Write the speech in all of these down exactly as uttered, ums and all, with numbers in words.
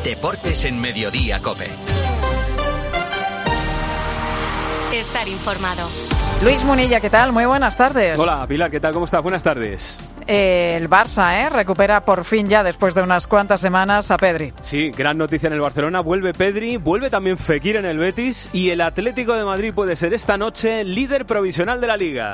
Deportes en Mediodía COPE. Estar informado. Luis Munilla, ¿qué tal? Muy buenas tardes. Hola, Pilar, ¿qué tal? ¿Cómo estás? Buenas tardes. Eh, el Barça, ¿eh? Recupera por fin ya, después de unas cuantas semanas, a Pedri. Sí, gran noticia en el Barcelona. Vuelve Pedri, vuelve también Fekir en el Betis y el Atlético de Madrid puede ser esta noche líder provisional de la Liga.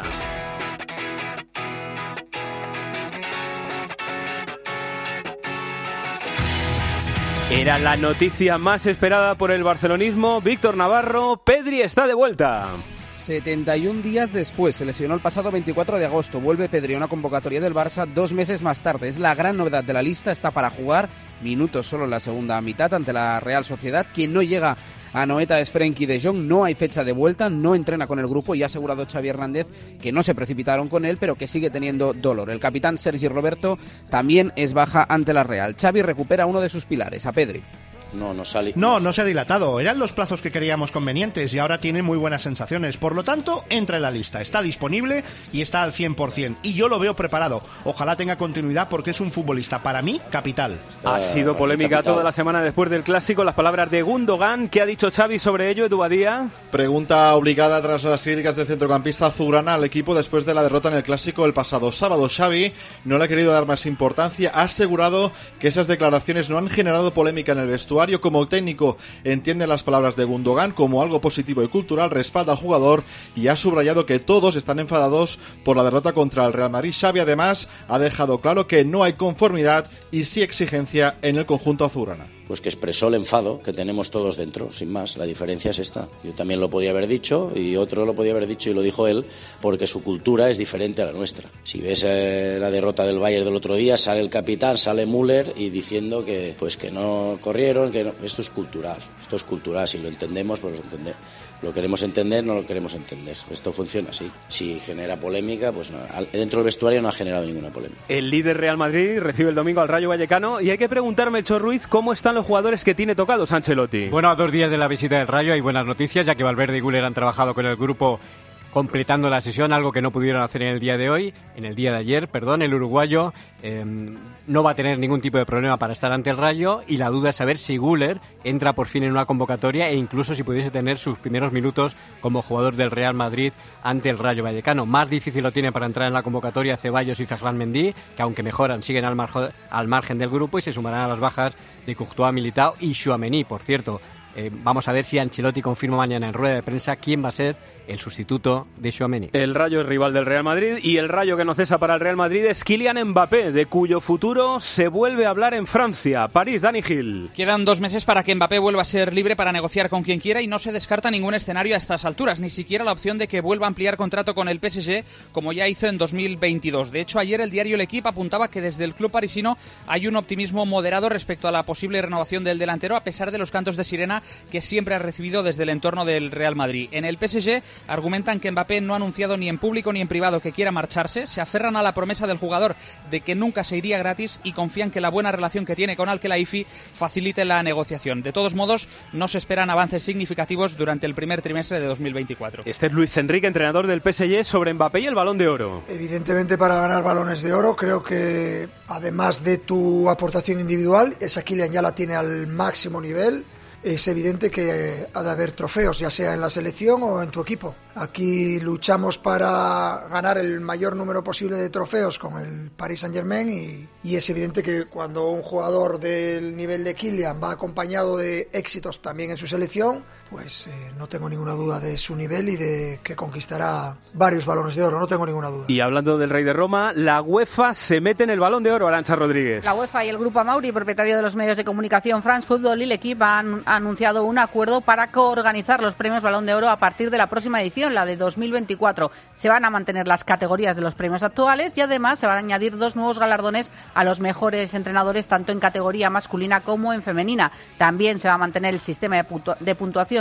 Era la noticia más esperada por el barcelonismo. Víctor Navarro, Pedri está de vuelta. setenta y un días después, se lesionó el pasado veinticuatro de agosto, vuelve Pedri a una convocatoria del Barça dos meses más tarde. Es la gran novedad de la lista, está para jugar minutos solo en la segunda mitad ante la Real Sociedad. Quien no llega a Noeta es Frenkie de Jong, no hay fecha de vuelta, no entrena con el grupo y ha asegurado Xavi Hernández que no se precipitaron con él, pero que sigue teniendo dolor. El capitán Sergi Roberto también es baja ante la Real. Xavi recupera uno de sus pilares, a Pedri. No, no, sale, no, no se ha dilatado. Eran los plazos que queríamos convenientes y ahora tiene muy buenas sensaciones. Por lo tanto, entra en la lista. Está disponible y está al cien por ciento. Y yo lo veo preparado. Ojalá tenga continuidad porque es un futbolista, para mí, capital. Ha sido polémica toda la semana después del Clásico. Las palabras de Gundogan. ¿Qué ha dicho Xavi sobre ello, Edu Badía? Pregunta obligada tras las críticas del centrocampista azulgrana al equipo después de la derrota en el Clásico el pasado sábado. Xavi no le ha querido dar más importancia. Ha asegurado que esas declaraciones no han generado polémica en el vestuario. Como técnico entiende las palabras de Gundogan como algo positivo y cultural, respalda al jugador y ha subrayado que todos están enfadados por la derrota contra el Real Madrid. Xavi además ha dejado claro que no hay conformidad y sí exigencia en el conjunto azulgrana. Pues que expresó el enfado que tenemos todos dentro, sin más. La diferencia es esta. Yo también lo podía haber dicho y otro lo podía haber dicho y lo dijo él, porque su cultura es diferente a la nuestra. Si ves eh, la derrota del Bayern del otro día, sale el capitán, sale Müller y diciendo que pues que no corrieron, que no. Esto es cultural, esto es cultural. Si lo entendemos, pues lo entendemos. Lo queremos entender, no lo queremos entender. Esto funciona así. Si genera polémica, pues no. Dentro del vestuario no ha generado ninguna polémica. El líder Real Madrid recibe el domingo al Rayo Vallecano y hay que preguntarme, Melchor Ruiz, ¿cómo están los jugadores que tiene tocados Ancelotti? Bueno, a dos días de la visita del Rayo hay buenas noticias, ya que Valverde y Güler han trabajado con el grupo completando la sesión, algo que no pudieron hacer en el día de hoy, en el día de ayer, perdón. El uruguayo eh, no va a tener ningún tipo de problema para estar ante el Rayo y la duda es saber si Güler entra por fin en una convocatoria e incluso si pudiese tener sus primeros minutos como jugador del Real Madrid ante el Rayo Vallecano. Más difícil lo tiene para entrar en la convocatoria Ceballos y Ferland Mendy, que aunque mejoran siguen al, marjo, al margen del grupo y se sumarán a las bajas de Courtois, Militao y Tchouaméni. Por cierto, eh, vamos a ver si Ancelotti confirma mañana en rueda de prensa quién va a ser el sustituto de Tchouaméni. El Rayo es rival del Real Madrid y el Rayo que no cesa para el Real Madrid es Kylian Mbappé, de cuyo futuro se vuelve a hablar en Francia. París, Dani Gil. Quedan dos meses para que Mbappé vuelva a ser libre para negociar con quien quiera y no se descarta ningún escenario a estas alturas, ni siquiera la opción de que vuelva a ampliar contrato con el P S G como ya hizo en dos mil veintidós. De hecho, ayer el diario L'Equipe apuntaba que desde el club parisino hay un optimismo moderado respecto a la posible renovación del delantero, a pesar de los cantos de sirena que siempre ha recibido desde el entorno del Real Madrid. En el P S G argumentan que Mbappé no ha anunciado ni en público ni en privado que quiera marcharse, se aferran a la promesa del jugador de que nunca se iría gratis y confían que la buena relación que tiene con Al-Khelaifi facilite la negociación. De todos modos, no se esperan avances significativos durante el primer trimestre de dos mil veinticuatro. Este es Luis Enrique, entrenador del P S G, sobre Mbappé y el Balón de Oro. Evidentemente, para ganar balones de oro, creo que además de tu aportación individual, esa Kylian ya la tiene al máximo nivel. Es evidente que ha de haber trofeos, ya sea en la selección o en tu equipo. Aquí luchamos para ganar el mayor número posible de trofeos con el Paris Saint-Germain y, y es evidente que cuando un jugador del nivel de Kylian va acompañado de éxitos también en su selección, pues eh, no tengo ninguna duda de su nivel y de que conquistará varios balones de oro, no tengo ninguna duda. Y hablando del Rey de Roma, la UEFA se mete en el Balón de Oro, Arantxa Rodríguez. La UEFA y el Grupo Amauri, propietario de los medios de comunicación France Football y L'Equipe, han anunciado un acuerdo para coorganizar los premios Balón de Oro a partir de la próxima edición, la de dos mil veinticuatro. Se van a mantener las categorías de los premios actuales y además se van a añadir dos nuevos galardones a los mejores entrenadores, tanto en categoría masculina como en femenina. También se va a mantener el sistema de, puntu- de puntuación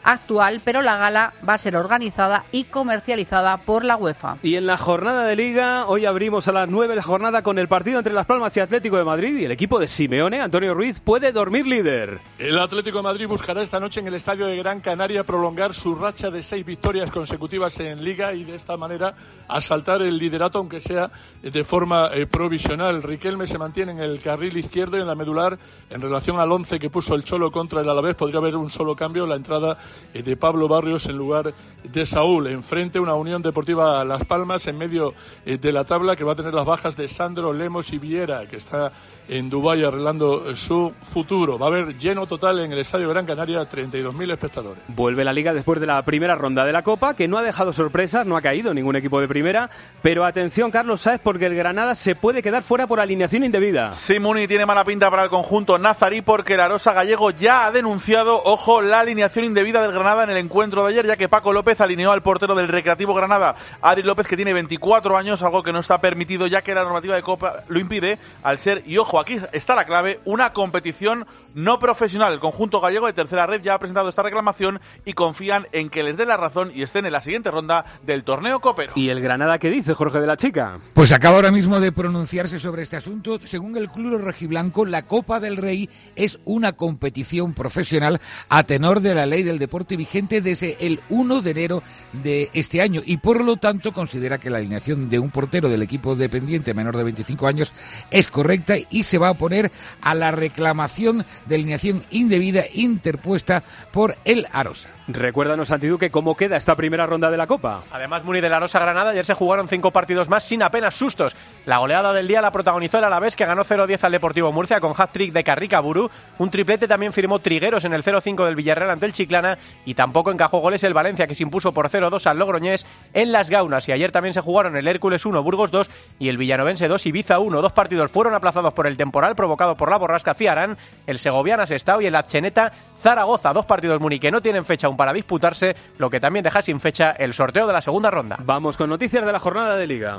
actual, pero la gala va a ser organizada y comercializada por la UEFA. Y en la jornada de Liga, hoy abrimos a las nueve la jornada con el partido entre Las Palmas y Atlético de Madrid, y el equipo de Simeone, Antonio Ruiz, puede dormir líder. El Atlético de Madrid buscará esta noche en el estadio de Gran Canaria prolongar su racha de seis victorias consecutivas en Liga y de esta manera asaltar el liderato, aunque sea de forma eh, provisional. Riquelme se mantiene en el carril izquierdo y en la medular. En relación al once que puso el Cholo contra el Alavés, podría haber un solo cambio, la entrada eh, de Pablo Barrios en lugar de Saúl. Enfrente una Unión Deportiva Las Palmas en medio eh, de la tabla, que va a tener las bajas de Sandro, Lemos y Viera, que está en Dubái arreglando su futuro. Va a haber lleno total en el Estadio Gran Canaria, treinta y dos mil espectadores. Vuelve la Liga después de la primera ronda de la Copa, que no ha dejado sorpresas, no ha caído ningún equipo de primera, pero atención, Carlos Sáez, porque el Granada se puede quedar fuera por alineación indebida. Sí, Muni, tiene mala pinta para el conjunto nazarí, porque el Arosa gallego ya ha denunciado, ojo, la alineación indebida del Granada en el encuentro de ayer, ya que Paco López alineó al portero del Recreativo Granada, Ari López, que tiene veinticuatro años, algo que no está permitido, ya que la normativa de Copa lo impide, al ser, y ojo, aquí está la clave, una competición no profesional. El conjunto gallego de tercera red ya ha presentado esta reclamación y confían en que les dé la razón y estén en la siguiente ronda del torneo copero. ¿Y el Granada qué dice, Jorge de la Chica? Pues acaba ahora mismo de pronunciarse sobre este asunto. Según el club rojiblanco, la Copa del Rey es una competición profesional a tenor de la ley del deporte vigente desde el uno de enero de este año, y por lo tanto considera que la alineación de un portero del equipo dependiente menor de veinticinco años es correcta y se va a oponer a la reclamación de alineación indebida interpuesta por el Arosa. Recuérdanos, Santiduque, cómo queda esta primera ronda de la Copa. Además, Muni, de la Arosa Granada, ayer se jugaron cinco partidos más sin apenas sustos. La goleada del día la protagonizó el Alavés, que ganó cero diez al Deportivo Murcia con hat-trick de Carrica Buru. Un triplete también firmó Trigueros en el cero cinco del Villarreal ante el Chiclana, y tampoco encajó goles el Valencia, que se impuso por cero dos al Logroñés en Las Gaunas. Y ayer también se jugaron el Hércules uno, Burgos dos y el Villanovense dos, Ibiza uno. Dos partidos fueron aplazados por el temporal provocado por la borrasca Ciarán, el Segoviana Sestao y el Atcheneta Zaragoza. Dos partidos, Muni, que no tienen fecha aún para disputarse, lo que también deja sin fecha el sorteo de la segunda ronda. Vamos con noticias de la jornada de Liga.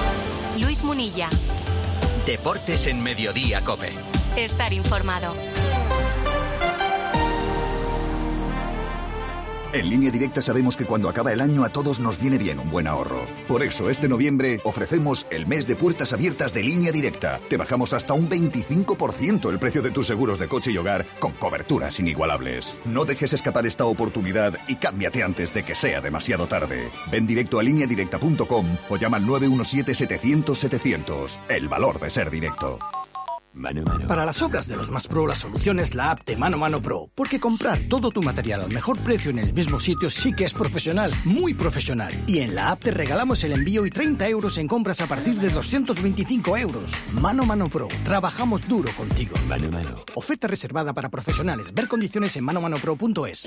Luis Munilla. Deportes en Mediodía COPE. Estar informado. En Línea Directa sabemos que cuando acaba el año a todos nos viene bien un buen ahorro. Por eso este noviembre ofrecemos el mes de puertas abiertas de Línea Directa. Te bajamos hasta un veinticinco por ciento el precio de tus seguros de coche y hogar con coberturas inigualables. No dejes escapar esta oportunidad y cámbiate antes de que sea demasiado tarde. Ven directo a línea directa punto com o llama al nueve uno siete setecientos setecientos. El valor de ser directo. Mano Mano. Para las obras de los más pro, la solución es la app de Mano Mano Pro, porque comprar todo tu material al mejor precio en el mismo sitio sí que es profesional, muy profesional. Y en la app te regalamos el envío y treinta euros en compras a partir de doscientos veinticinco euros. Mano Mano Pro, trabajamos duro contigo. Mano Mano. Oferta reservada para profesionales. Ver condiciones en mano mano pro punto es.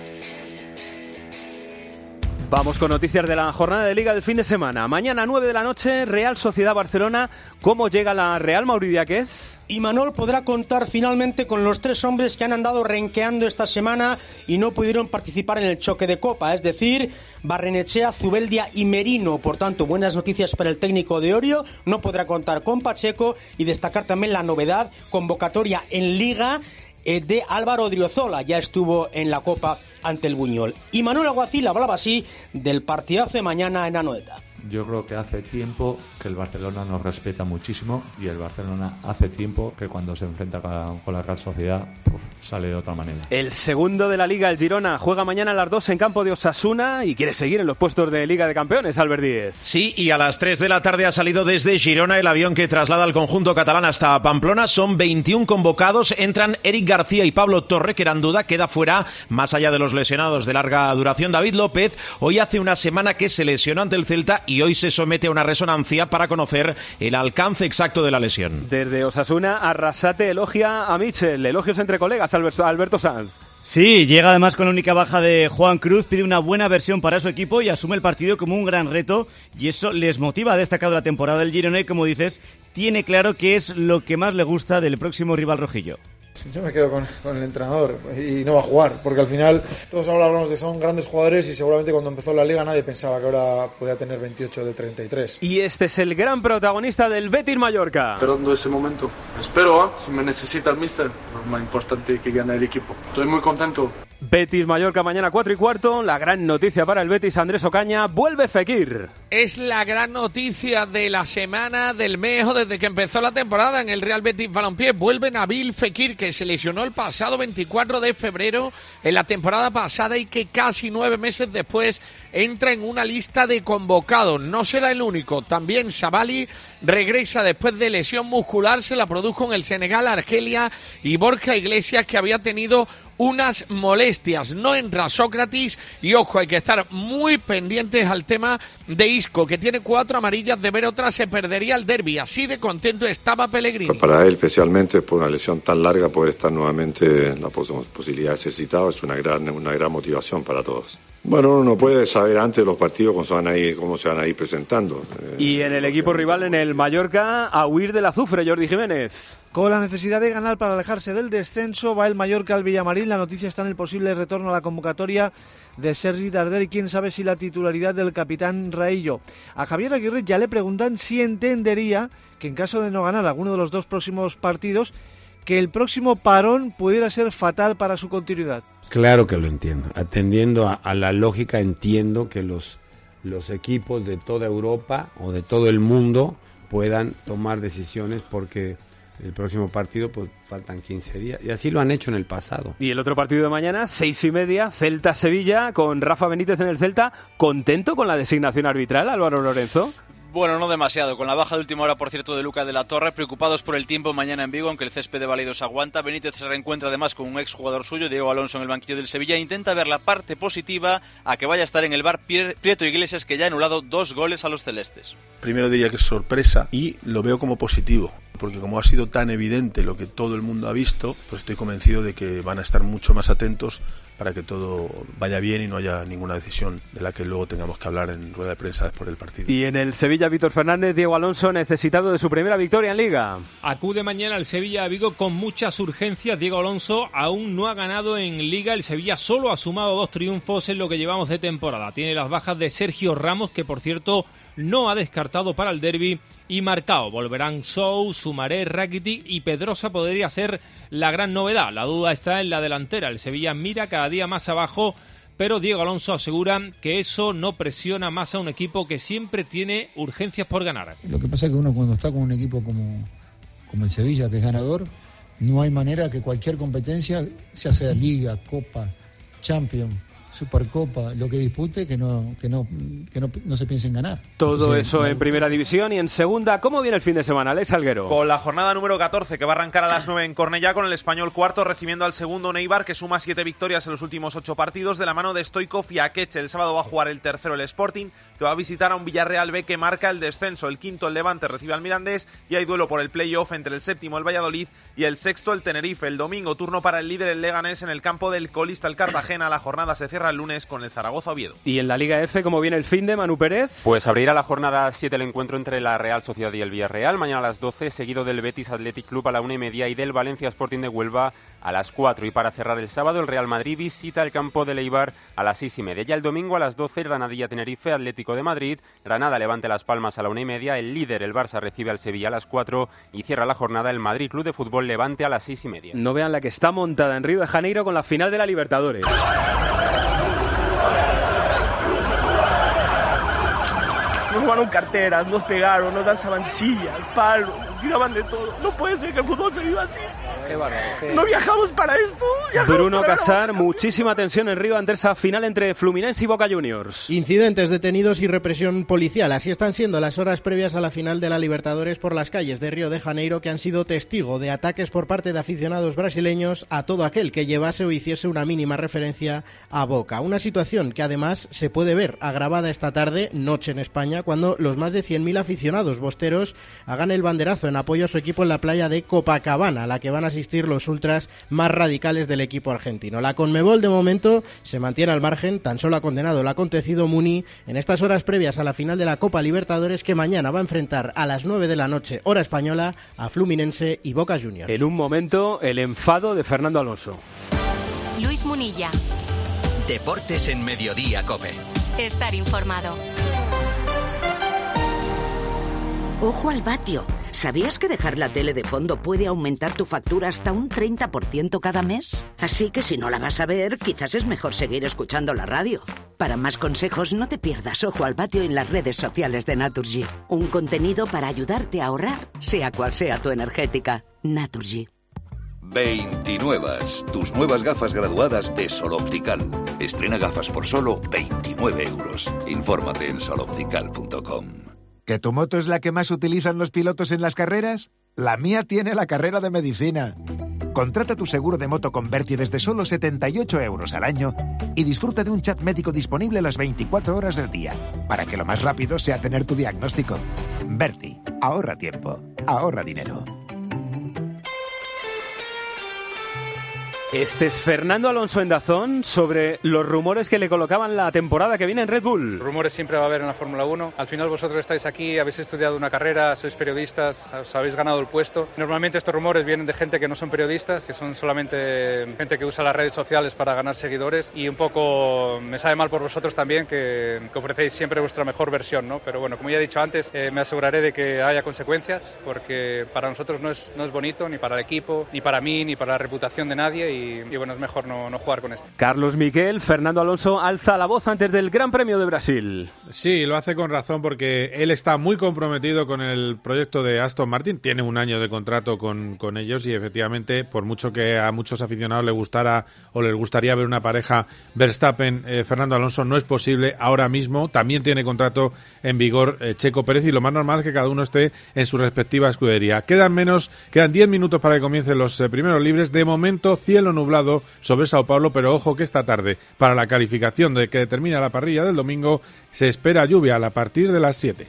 Vamos con noticias de la jornada de Liga del fin de semana. Mañana, nueve de la noche, Real Sociedad Barcelona. ¿Cómo llega la Real, Mauri Diáquez? Imanol podrá contar finalmente con los tres hombres que han andado renqueando esta semana y no pudieron participar en el choque de Copa, es decir, Barrenechea, Zubeldia y Merino. Por tanto, buenas noticias para el técnico de Orio, no podrá contar con Pacheco, y destacar también la novedad, convocatoria en Liga de Álvaro Odriozola, ya estuvo en la Copa ante el Buñol. Y Manuel Alguacil hablaba así del partidazo de mañana en Anoeta. Yo creo que hace tiempo que el Barcelona nos respeta muchísimo, y el Barcelona hace tiempo que cuando se enfrenta con la Real Sociedad uf, sale de otra manera. El segundo de la Liga, el Girona, juega mañana a las dos en campo de Osasuna y quiere seguir en los puestos de Liga de Campeones, Albert Díez. Sí, y a las tres de la tarde ha salido desde Girona el avión que traslada al conjunto catalán hasta Pamplona. Son veintiún convocados, entran Eric García y Pablo Torre, que eran duda, queda fuera, más allá de los lesionados de larga duración, David López. Hoy hace una semana que se lesionó ante el Celta y hoy se somete a una resonancia para conocer el alcance exacto de la lesión. Desde Osasuna, Arrasate elogia a Michel. Elogios entre colegas, Alberto Sanz. Sí, llega además con la única baja de Juan Cruz, pide una buena versión para su equipo y asume el partido como un gran reto, y eso les motiva. Ha destacado la temporada del Girona y, como dices, tiene claro que es lo que más le gusta del próximo rival rojillo. Yo me quedo con, con el entrenador y no va a jugar, porque al final todos ahora hablamos de son grandes jugadores y seguramente cuando empezó la Liga nadie pensaba que ahora podía tener veintiocho de treinta y tres. Y este es el gran protagonista del Betis Mallorca. Esperando ese momento. Espero, ¿eh? Si me necesita el míster, lo más importante es que gane el equipo. Estoy muy contento. Betis Mallorca mañana cuatro y cuarto. La gran noticia para el Betis, Andrés Ocaña, vuelve Fekir. Es la gran noticia de la semana, del mes o desde que empezó la temporada en el Real Betis Balompié. Vuelve Nabil Fekir, que se lesionó el pasado veinticuatro de febrero en la temporada pasada y que casi nueve meses después entra en una lista de convocados. No será el único. También Sabali regresa después de lesión muscular. Se la produjo en el Senegal, Argelia, y Borja Iglesias, que había tenido unas molestias. No entra Sócrates y, ojo, hay que estar muy pendientes al tema de Isco, que tiene cuatro amarillas. De ver otra se perdería el derbi. Así de contento estaba Pellegrini. Pues para él, especialmente por una lesión tan larga, poder estar nuevamente en la pos posibilidad de ser citado es una gran, una gran motivación para todos. Bueno, uno no puede saber antes de los partidos cómo se van a ir, cómo se van a ir presentando. Y en el equipo rival, en el Mallorca, a huir del azufre, Jordi Jiménez. Con la necesidad de ganar para alejarse del descenso, va el Mallorca al Villamarín. La noticia está en el posible retorno a la convocatoria de Sergi Darder y quién sabe si la titularidad del capitán Raillo. A Javier Aguirre ya le preguntan si entendería que en caso de no ganar alguno de los dos próximos partidos, que el próximo parón pudiera ser fatal para su continuidad. Claro que lo entiendo. Atendiendo a, a la lógica, entiendo que los, los equipos de toda Europa o de todo el mundo puedan tomar decisiones porque el próximo partido pues faltan quince días y así lo han hecho en el pasado. Y el otro partido de mañana, seis y media, Celta-Sevilla, con Rafa Benítez en el Celta. ¿Contento con la designación arbitral, Álvaro Lorenzo? Bueno, no demasiado. Con la baja de última hora, por cierto, de Lucas de la Torre, preocupados por el tiempo mañana en Vigo, aunque el césped de Balaidos aguanta. Benítez se reencuentra además con un exjugador suyo, Diego Alonso, en el banquillo del Sevilla, e intenta ver la parte positiva a que vaya a estar en el bar Prieto Iglesias, que ya ha anulado dos goles a los celestes. Primero diría que es sorpresa y lo veo como positivo, porque como ha sido tan evidente lo que todo el mundo ha visto, pues estoy convencido de que van a estar mucho más atentos para que todo vaya bien y no haya ninguna decisión de la que luego tengamos que hablar en rueda de prensa después del partido. Y en el Sevilla, Víctor Fernández, Diego Alonso necesitado de su primera victoria en Liga. Acude mañana el Sevilla a Vigo con muchas urgencias. Diego Alonso aún no ha ganado en Liga. El Sevilla solo ha sumado dos triunfos en lo que llevamos de temporada. Tiene las bajas de Sergio Ramos, que por cierto no ha descartado para el derbi, y Marcao. Volverán Sou, Sumaré, Rakitic y Pedrosa podría ser la gran novedad. La duda está en la delantera. El Sevilla mira cada día más abajo, pero Diego Alonso asegura que eso no presiona más a un equipo que siempre tiene urgencias por ganar. Lo que pasa es que uno cuando está con un equipo como, como el Sevilla, que es ganador, no hay manera que cualquier competencia, ya sea Liga, Copa, Champions, Supercopa, lo que dispute, que no que no que no, no se piense en ganar. Todo Entonces, eso en primera división. Y en segunda, ¿cómo viene el fin de semana, Alex Alguero? Con la jornada número catorce, que va a arrancar a las nueve en Cornellá, con el Español cuarto recibiendo al segundo Neibar, que suma siete victorias en los últimos ocho partidos, de la mano de Stoichkov y Akeche. El sábado va a jugar el tercero, el Sporting, que va a visitar a un Villarreal B que marca el descenso. El quinto, el Levante, recibe al Mirandés, y hay duelo por el play-off entre el séptimo, el Valladolid, y el sexto, el Tenerife. El domingo, turno para el líder, el Leganés, en el campo del colista, el Cartagena. La jornada se cierra el lunes con el Zaragoza Oviedo. Y en la Liga F, ¿cómo viene el fin de Manu Pérez? Pues abrirá la jornada siete el encuentro entre la Real Sociedad y el Villarreal, mañana a las doce, seguido del Betis Athletic Club a la una y media y del Valencia Sporting de Huelva a las cuatro. Y para cerrar el sábado, el Real Madrid visita el campo del Eibar a las seis y media. Ya el domingo a las doce, Granadilla Tenerife, Atlético de Madrid, Granada Levante Las Palmas a la una y media, el líder, el Barça, recibe al Sevilla a las cuatro y cierra la jornada el Madrid Club de Fútbol Levante a las seis y media. No vean la que está montada en Río de Janeiro con la final de la Libertadores. Nos robaron carteras, nos pegaron, nos lanzaban sillas, palos, nos tiraban de todo. No puede ser que el fútbol se viva así. No viajamos para esto. Bruno Casar, muchísima tensión en Río ante esa final entre Fluminense y Boca Juniors. Incidentes, detenidos y represión policial. Así están siendo las horas previas a la final de la Libertadores por las calles de Río de Janeiro, que han sido testigo de ataques por parte de aficionados brasileños a todo aquel que llevase o hiciese una mínima referencia a Boca. Una situación que además se puede ver agravada esta tarde, noche en España, cuando los más de cien mil aficionados bosteros hagan el banderazo en apoyo a su equipo en la playa de Copacabana, a la que van a asistir los ultras más radicales del equipo argentino. La Conmebol de momento se mantiene al margen, tan solo ha condenado lo acontecido Muni en estas horas previas a la final de la Copa Libertadores, que mañana va a enfrentar a las nueve de la noche, hora española, a Fluminense y Boca Juniors. En un momento, el enfado de Fernando Alonso. Luis Munilla. Deportes en Mediodía COPE. Estar informado. Ojo al vatio. ¿Sabías que dejar la tele de fondo puede aumentar tu factura hasta un treinta por ciento cada mes? Así que si no la vas a ver, quizás es mejor seguir escuchando la radio. Para más consejos, no te pierdas Ojo al Vatio en las redes sociales de Naturgy. Un contenido para ayudarte a ahorrar, sea cual sea tu energética. Naturgy. veintinuevas, tus nuevas gafas graduadas de Sol Optical. Estrena gafas por solo veintinueve euros. Infórmate en sol optical punto com. ¿Que tu moto es la que más utilizan los pilotos en las carreras? La mía tiene la carrera de medicina. Contrata tu seguro de moto con Berti desde solo setenta y ocho euros al año y disfruta de un chat médico disponible las veinticuatro horas del día, para que lo más rápido sea tener tu diagnóstico. Berti, ahorra tiempo, ahorra dinero. Este es Fernando Alonso en DAZN sobre los rumores que le colocaban la temporada que viene en Red Bull. Rumores siempre va a haber en la Fórmula uno. Al final vosotros estáis aquí, habéis estudiado una carrera, sois periodistas, os habéis ganado el puesto. Normalmente estos rumores vienen de gente que no son periodistas, que son solamente gente que usa las redes sociales para ganar seguidores, y un poco me sabe mal por vosotros también que, que ofrecéis siempre vuestra mejor versión, ¿no? Pero bueno, como ya he dicho antes, eh, me aseguraré de que haya consecuencias, porque para nosotros no es, no es bonito, ni para el equipo, ni para mí, ni para la reputación de nadie. Y Y, y bueno, es mejor no, no jugar con esto. Carlos Miquel, Fernando Alonso alza la voz antes del Gran Premio de Brasil. Sí, lo hace con razón porque él está muy comprometido con el proyecto de Aston Martin, tiene un año de contrato con, con ellos y efectivamente, por mucho que a muchos aficionados les gustara o les gustaría ver una pareja Verstappen-Fernando eh, Alonso, no es posible ahora mismo. También tiene contrato en vigor eh, Checo Pérez y lo más normal es que cada uno esté en su respectiva escudería. Quedan menos, quedan diez minutos para que comiencen los eh, primeros libres. De momento, cielo nublado sobre Sao Paulo, pero ojo que esta tarde, para la calificación de que determina la parrilla del domingo, se espera lluvia a partir de las siete.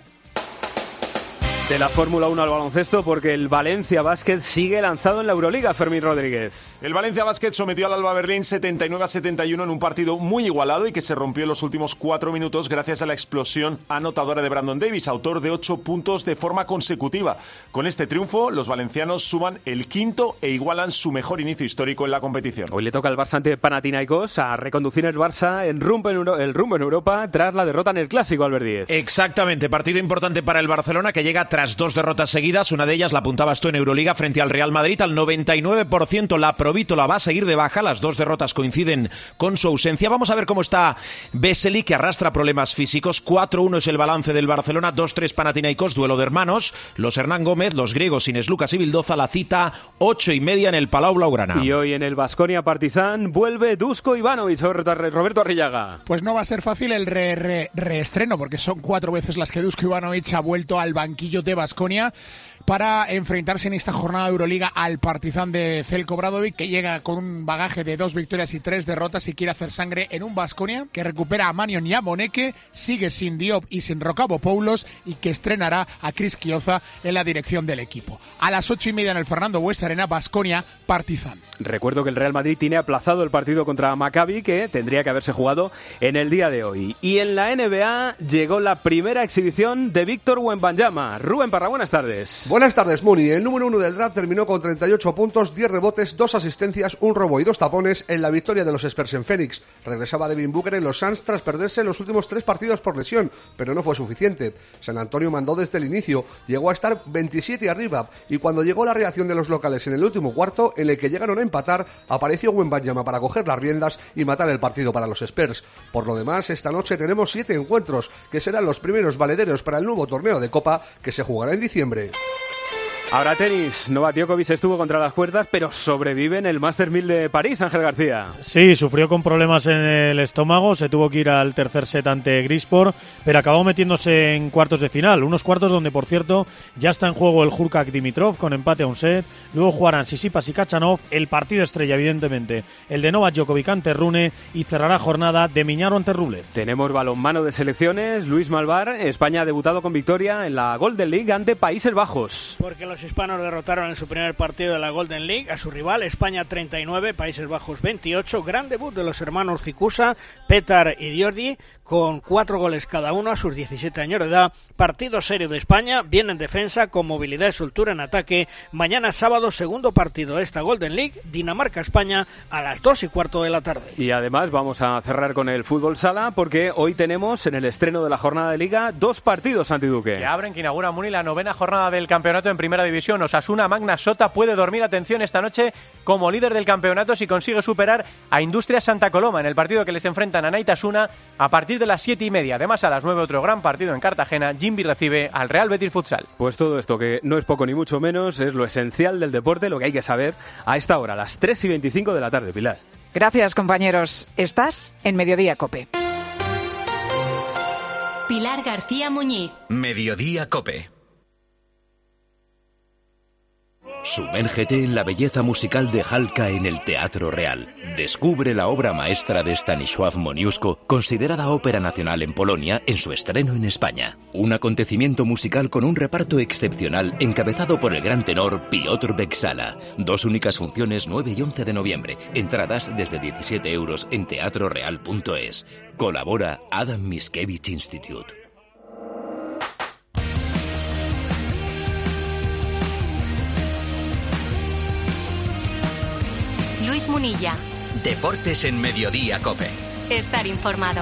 De la Fórmula uno al baloncesto, porque el Valencia Basket sigue lanzado en la Euroliga, Fermín Rodríguez. El Valencia Basket sometió al Alba Berlín setenta y nueve a setenta y uno en un partido muy igualado y que se rompió en los últimos cuatro minutos gracias a la explosión anotadora de Brandon Davis, autor de ocho puntos de forma consecutiva. Con este triunfo, los valencianos suman el quinto e igualan su mejor inicio histórico en la competición. Hoy le toca al Barça ante Panathinaikos a reconducir el Barça en rumbo en Euro- el rumbo en Europa tras la derrota en el Clásico, Albert Díez. Exactamente, partido importante para el Barcelona que llega tras dos derrotas seguidas, una de ellas la apuntabas tú en Euroliga frente al Real Madrid al noventa y nueve por ciento. La Provítola va a seguir de baja, las dos derrotas coinciden con su ausencia. Vamos a ver cómo está Vesely, que arrastra problemas físicos. cuatro uno es el balance del Barcelona, dos tres Panathinaikos, duelo de hermanos. Los Hernán Gómez, los griegos Inés Lucas y Vildoza, la cita ocho y media en el Palau Blaugrana. Y hoy en el Baskonia Partizan vuelve Dusko Ivanovic, Roberto Arrillaga. Pues no va a ser fácil el re, re, reestreno, porque son cuatro veces las que Dusko Ivanovic ha vuelto al banquillo de Baskonia para enfrentarse en esta jornada de Euroliga al Partizan de Zeljko Obradović, que llega con un bagaje de dos victorias y tres derrotas y quiere hacer sangre en un Baskonia que recupera a Manion y a Moneke, sigue sin Diop y sin Rocabopoulos y que estrenará a Chris Chioza en la dirección del equipo. A las ocho y media en el Fernando Buesa Arena, Baskonia Partizan. Recuerdo que el Real Madrid tiene aplazado el partido contra Maccabi, que tendría que haberse jugado en el día de hoy. Y en la N B A llegó la primera exhibición de Víctor Wembanyama. Rubén Parra, buenas tardes. Buenas tardes, Muni. El número uno del draft terminó con treinta y ocho puntos, diez rebotes, dos asistencias, un robo y dos tapones en la victoria de los Spurs en Phoenix. Regresaba Devin Booker en los Suns tras perderse los últimos tres partidos por lesión, pero no fue suficiente. San Antonio mandó desde el inicio, llegó a estar veintisiete arriba y cuando llegó la reacción de los locales en el último cuarto, en el que llegaron a empatar, apareció Wembanyama para coger las riendas y matar el partido para los Spurs. Por lo demás, esta noche tenemos siete encuentros, que serán los primeros valederos para el nuevo torneo de Copa que se jugará en diciembre. Ahora tenis, Novak Djokovic estuvo contra las cuerdas, pero sobrevive en el Masters mil de París, Ángel García. Sí, sufrió con problemas en el estómago, se tuvo que ir al tercer set ante Grispor, pero acabó metiéndose en cuartos de final, unos cuartos donde, por cierto, ya está en juego el Hurkacz Dimitrov con empate a un set, luego jugarán Tsitsipas y Khachanov, el partido estrella, evidentemente, el de Novak Djokovic ante Rune, y cerrará jornada de Miñaro ante Rublev. Tenemos balonmano de selecciones, Luis Malvar, España ha debutado con victoria en la Golden League ante Países Bajos. Porque los Los hispanos derrotaron en su primer partido de la Golden League a su rival, España treinta y nueve, Países Bajos veintiocho. Gran debut de los hermanos Cicusa, Petar y Diordi, con cuatro goles cada uno a sus diecisiete años de edad. Partido serio de España, bien en defensa, con movilidad y soltura en ataque. Mañana sábado, segundo partido de esta Golden League, Dinamarca-España, a las dos y cuarto de la tarde. Y además vamos a cerrar con el fútbol sala, porque hoy tenemos en el estreno de la jornada de Liga dos partidos, Santi Duque. Que abren, que inaugura Muni la novena jornada del campeonato en Primera División. Osasuna Magna Sota puede dormir, atención, esta noche como líder del campeonato si consigue superar a Industria Santa Coloma en el partido que les enfrentan a Naitasuna a partir de las siete y media. Además, a las nueve otro gran partido en Cartagena. Jimby recibe al Real Betis Futsal. Pues todo esto, que no es poco ni mucho menos, es lo esencial del deporte, lo que hay que saber a esta hora, a las tres y veinticinco de la tarde. Pilar. Gracias, compañeros. Estás en Mediodía COPE. Pilar García Muñiz. Mediodía COPE. Sumérgete en la belleza musical de Halka en el Teatro Real. Descubre la obra maestra de Stanisław Moniuszko, considerada ópera nacional en Polonia, en su estreno en España. Un acontecimiento musical con un reparto excepcional encabezado por el gran tenor Piotr Beksala. Dos únicas funciones, nueve y once de noviembre. Entradas desde diecisiete euros en teatro real punto es. Colabora Adam Mickiewicz Institute. Luis Munilla. Deportes en Mediodía COPE. Estar informado.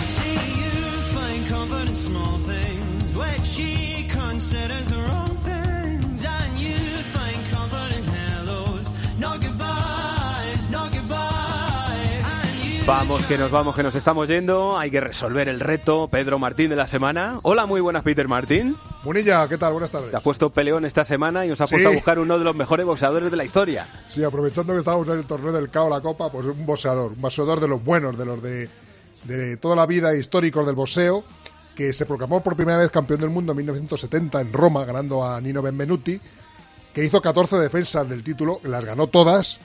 Vamos, que nos vamos, que nos estamos yendo. Hay que resolver el reto. Pedro Martín de la semana. Hola, muy buenas, Peter Martín. Munilla, ¿qué tal? Buenas tardes. Te has puesto peleón esta semana y nos ha puesto sí. a buscar uno de los mejores boxeadores de la historia. Sí, aprovechando que estábamos en el torneo del C A O, la Copa, pues un boxeador, un boxeador de los buenos, de los de, de toda la vida, históricos del boxeo, que se proclamó por primera vez campeón del mundo en mil novecientos setenta en Roma, ganando a Nino Benvenuti, que hizo catorce defensas del título, las ganó todas.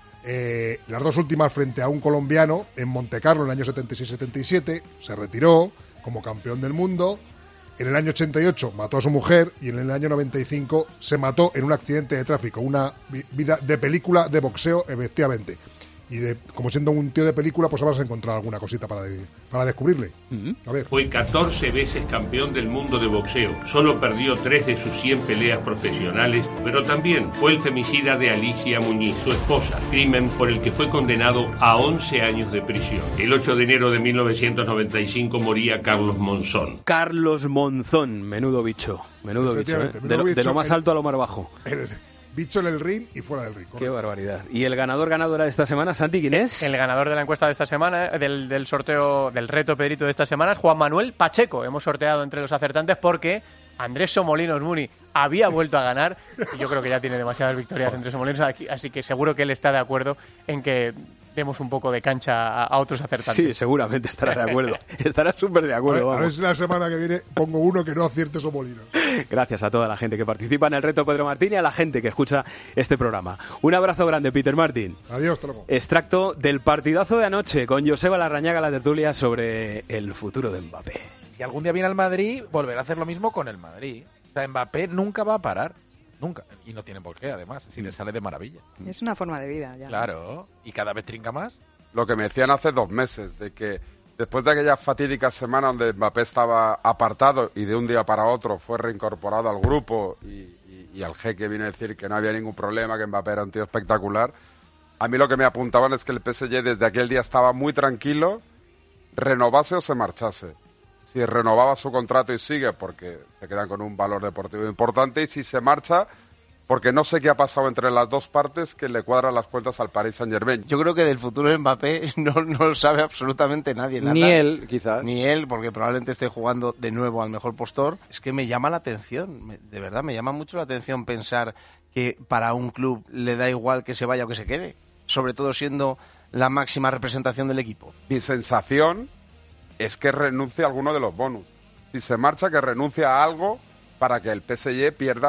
Eh, las dos últimas frente a un colombiano en Montecarlo en el año setenta y seis setenta y siete, se retiró como campeón del mundo. En el año ochenta y ocho mató a su mujer y en el año noventa y cinco se mató en un accidente de tráfico, una vida de película de boxeo, efectivamente. Y de, como siendo un tío de película, pues habrás encontrado alguna cosita para, de, para descubrirle. Uh-huh. A ver. Fue catorce veces campeón del mundo de boxeo. Solo perdió tres de sus cien peleas profesionales, pero también fue el femicida de Alicia Muñiz, su esposa, crimen por el que fue condenado a once años de prisión. El ocho de enero de mil novecientos noventa y cinco moría Carlos Monzón. Carlos Monzón, menudo bicho. Menudo bicho, ¿eh? menudo de, lo, bicho de lo más alto el, a lo más bajo. El, bicho en el ring y fuera del ring. Qué barbaridad. ¿Y el ganador ganadora de esta semana, Santi, quién es? El ganador de la encuesta de esta semana, del, del sorteo, del reto Pedrito de esta semana, es Juan Manuel Pacheco. Hemos sorteado entre los acertantes porque Andrés Somolinos Muni había vuelto a ganar y yo creo que ya tiene demasiadas victorias entre Somolinos, así que seguro que él está de acuerdo en que demos un poco de cancha a, a otros acertantes. Sí, seguramente estará de acuerdo. Estará súper de acuerdo. A ver, a ver si la semana que viene pongo uno que no acierte Somolinos. Gracias a toda la gente que participa en el reto Pedro Martín y a la gente que escucha este programa. Un abrazo grande, Peter Martín. Adiós, te lo Extracto del partidazo de anoche con Joseba Larrañaga, la tertulia sobre el futuro de Mbappé. Si algún día viene al Madrid, volverá a hacer lo mismo con el Madrid. O sea, Mbappé nunca va a parar. Nunca. Y no tiene por qué, además. Si le sale de maravilla. Es una forma de vida, ya. Claro. Y cada vez trinca más. Lo que me decían hace dos meses, de que después de aquella fatídica semana donde Mbappé estaba apartado y de un día para otro fue reincorporado al grupo y, y, y al jeque vino a decir que no había ningún problema, que Mbappé era un tío espectacular, a mí lo que me apuntaban es que el P S G desde aquel día estaba muy tranquilo, renovase o se marchase. Si renovaba su contrato y sigue, porque se quedan con un valor deportivo importante, y si se marcha, porque no sé qué ha pasado entre las dos partes que le cuadran las cuentas al Paris Saint-Germain. Yo creo que del futuro de Mbappé no, no lo sabe absolutamente nadie. Nada. Ni él, quizás. Ni él, porque probablemente esté jugando de nuevo al mejor postor. Es que me llama la atención, me, de verdad, me llama mucho la atención pensar que para un club le da igual que se vaya o que se quede, sobre todo siendo la máxima representación del equipo. Mi sensación es que renuncie a alguno de los bonus. Si se marcha, que renuncie a algo para que el P S G pierda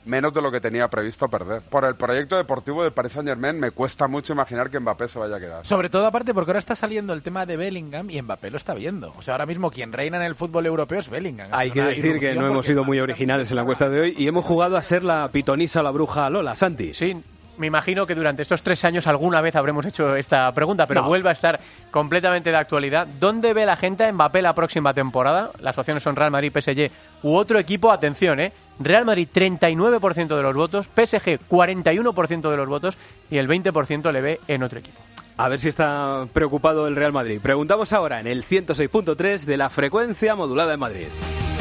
menos de lo que tenía previsto perder. Por el proyecto deportivo del Paris Saint-Germain me cuesta mucho imaginar que Mbappé se vaya a quedar. Sobre todo aparte porque ahora está saliendo el tema de Bellingham y Mbappé lo está viendo. O sea, ahora mismo quien reina en el fútbol europeo es Bellingham. Hay que decir que no hemos sido muy originales en la encuesta de hoy y hemos jugado a ser la pitonisa o la bruja Lola. Santi. Sí. Me imagino que durante estos tres años alguna vez habremos hecho esta pregunta, pero No. vuelve a estar completamente de actualidad. ¿Dónde ve la gente a Mbappé la próxima temporada? Las opciones son Real Madrid, P S G u otro equipo. Atención, ¿eh? Real Madrid treinta y nueve por ciento de los votos, P S G cuarenta y uno por ciento de los votos y el veinte por ciento le ve en otro equipo. A ver si está preocupado el Real Madrid. Preguntamos ahora en el ciento seis punto tres de la frecuencia modulada en Madrid.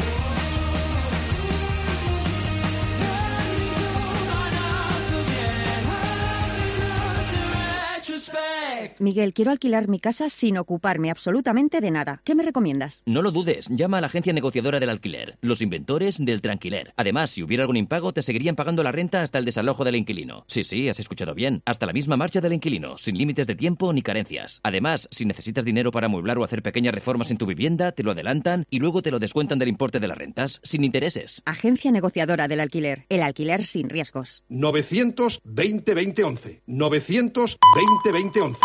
Miguel, quiero alquilar mi casa sin ocuparme absolutamente de nada. ¿Qué me recomiendas? No lo dudes, llama a la agencia negociadora del alquiler, los inventores del tranquiler. Además, si hubiera algún impago, te seguirían pagando la renta hasta el desalojo del inquilino. Sí, sí, has escuchado bien. Hasta la misma marcha del inquilino, sin límites de tiempo ni carencias. Además, si necesitas dinero para amueblar o hacer pequeñas reformas en tu vivienda, te lo adelantan y luego te lo descuentan del importe de las rentas, sin intereses. Agencia negociadora del alquiler. El alquiler sin riesgos. novecientos veinte veinte once. novecientos veinte veinte once.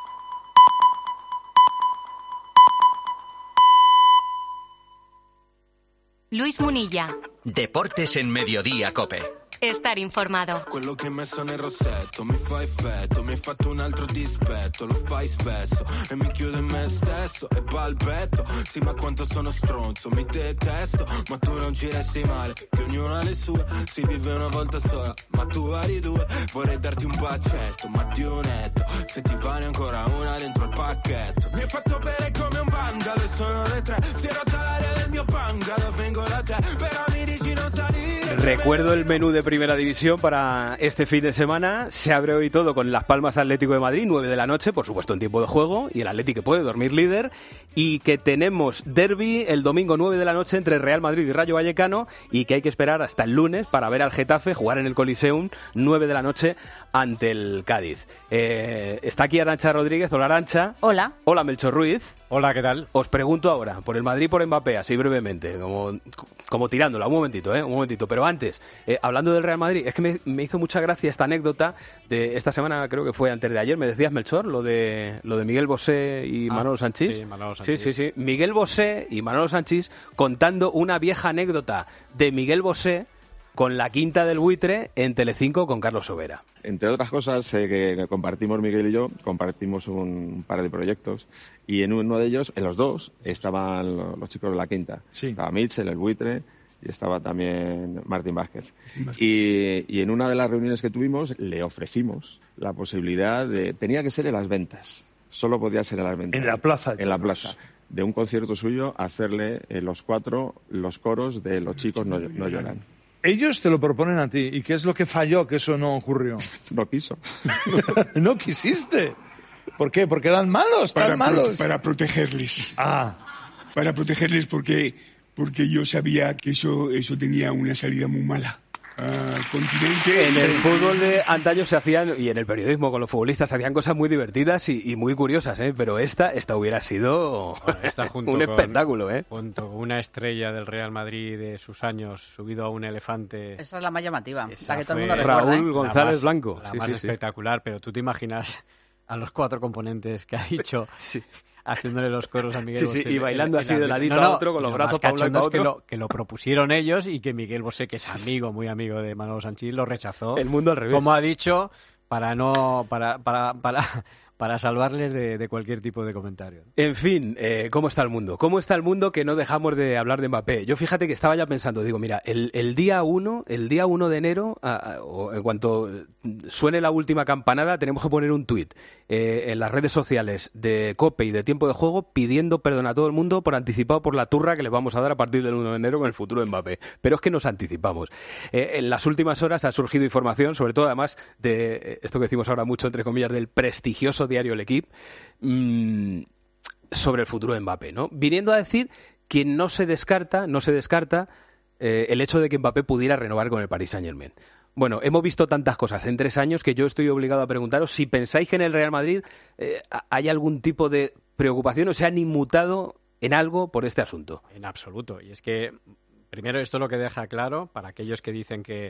Luis Munilla. Deportes en Mediodía Cope. Estar informado. Quello che messo nel rossetto mi fa effetto, mi hai fatto un altro dispetto, lo fai spesso e mi chiudo in me stesso e balbetto. Sì, ma quanto sono stronzo, mi detesto, ma tu non ci resti male, che ognuno ha le sue, si vive una volta sola, ma tu hai due. Vorrei darti un bacetto, ma di un netto, se ti vale ancora una dentro il pacchetto. Mi hai fatto bere come un vandalo e sono le tre, si è rotta l'aria del mio bungalow, vengo da te, però mi dici non salire. Recuerdo el menú de Primera División para este fin de semana. Se abre hoy todo con Las Palmas Atlético de Madrid, nueve de la noche, por supuesto en tiempo de juego, y el Atlético que puede dormir líder, y que tenemos derbi el domingo nueve de la noche entre Real Madrid y Rayo Vallecano, y que hay que esperar hasta el lunes para ver al Getafe jugar en el Coliseum, nueve de la noche ante el Cádiz. Eh, está aquí Arantxa Rodríguez. Hola, Arantxa. Hola. Hola, Melchor Ruiz. Hola, ¿qué tal? Os pregunto ahora, por el Madrid y por Mbappé, así brevemente, como, como tirándola, un momentito, ¿eh? Un momentito. Pero antes, eh, hablando del Real Madrid, es que me, me hizo mucha gracia esta anécdota de esta semana, creo que fue antes de ayer, me decías, Melchor, lo de lo de Miguel Bosé y Ah, Manolo Sanchís. sí, Manolo Sanchís. Sí, sí, sí. Miguel Bosé y Manolo Sanchís contando una vieja anécdota de Miguel Bosé con la Quinta del Buitre en Telecinco con Carlos Sobera. Entre otras cosas eh, que compartimos Miguel y yo, compartimos un par de proyectos y en uno de ellos, en los dos, estaban lo- los chicos de la Quinta. Estaba Mitchell, el Buitre, y estaba también Martín Vázquez. Y, y en una de las reuniones que tuvimos le ofrecimos la posibilidad de... Tenía que ser en las ventas, solo podía ser en las ventas. En la plaza. En la plaza. De un concierto suyo, hacerle eh, los cuatro los coros de Los chicos no, no lloran. Ellos te lo proponen a ti. ¿Y qué es lo que falló que eso no ocurrió? No quiso. No quisiste. ¿Por qué? Porque eran malos, Para, tan malos. pro- para protegerles. Ah. Para protegerles porque, porque yo sabía que eso, eso tenía una salida muy mala. Ah, continente. En el fútbol de antaño se hacían, y en el periodismo con los futbolistas, se hacían cosas muy divertidas y, y muy curiosas, ¿eh? Pero esta, esta hubiera sido Está junto un con- espectáculo, ¿eh? Junto con una estrella del Real Madrid de sus años, subido a un elefante. Esa es la más llamativa, Esa la que todo el fue mundo recuerda. Raúl ¿eh? González la más- Blanco. La Sí, más sí, sí. espectacular, pero tú te imaginas a los cuatro componentes que ha dicho haciéndole los coros a Miguel Sí, sí, Bosé. y bailando En- en así de la- ladito No, a no, otro, con los lo brazos más para un lado y cachondo para es que otro. lo, que lo propusieron ellos y que Miguel Bosé, que es amigo, muy amigo de Manolo Sanchís, lo rechazó. El mundo al revés. Como ha dicho, para no para para para, para salvarles de, de cualquier tipo de comentario. En fin, eh, ¿cómo está el mundo? ¿Cómo está el mundo que no dejamos de hablar de Mbappé? Yo fíjate que estaba ya pensando, digo, mira, el, el día uno, el día uno de enero, a- a- o en cuanto suene la última campanada, tenemos que poner un tuit eh, en las redes sociales de COPE y de Tiempo de Juego pidiendo perdón a todo el mundo por anticipado por la turra que les vamos a dar a partir del uno de enero con el futuro de Mbappé. Pero es que nos anticipamos. Eh, en las últimas horas ha surgido información, sobre todo además de eh, esto que decimos ahora mucho, entre comillas, del prestigioso diario El Equipe, mmm, sobre el futuro de Mbappé, ¿no? Viniendo a decir que no se descarta, no se descarta eh, el hecho de que Mbappé pudiera renovar con el Paris Saint-Germain. Bueno, hemos visto tantas cosas en tres años que yo estoy obligado a preguntaros si pensáis que en el Real Madrid eh, hay algún tipo de preocupación o se han inmutado en algo por este asunto. En absoluto. Y es que, primero, esto lo que deja claro, para aquellos que dicen que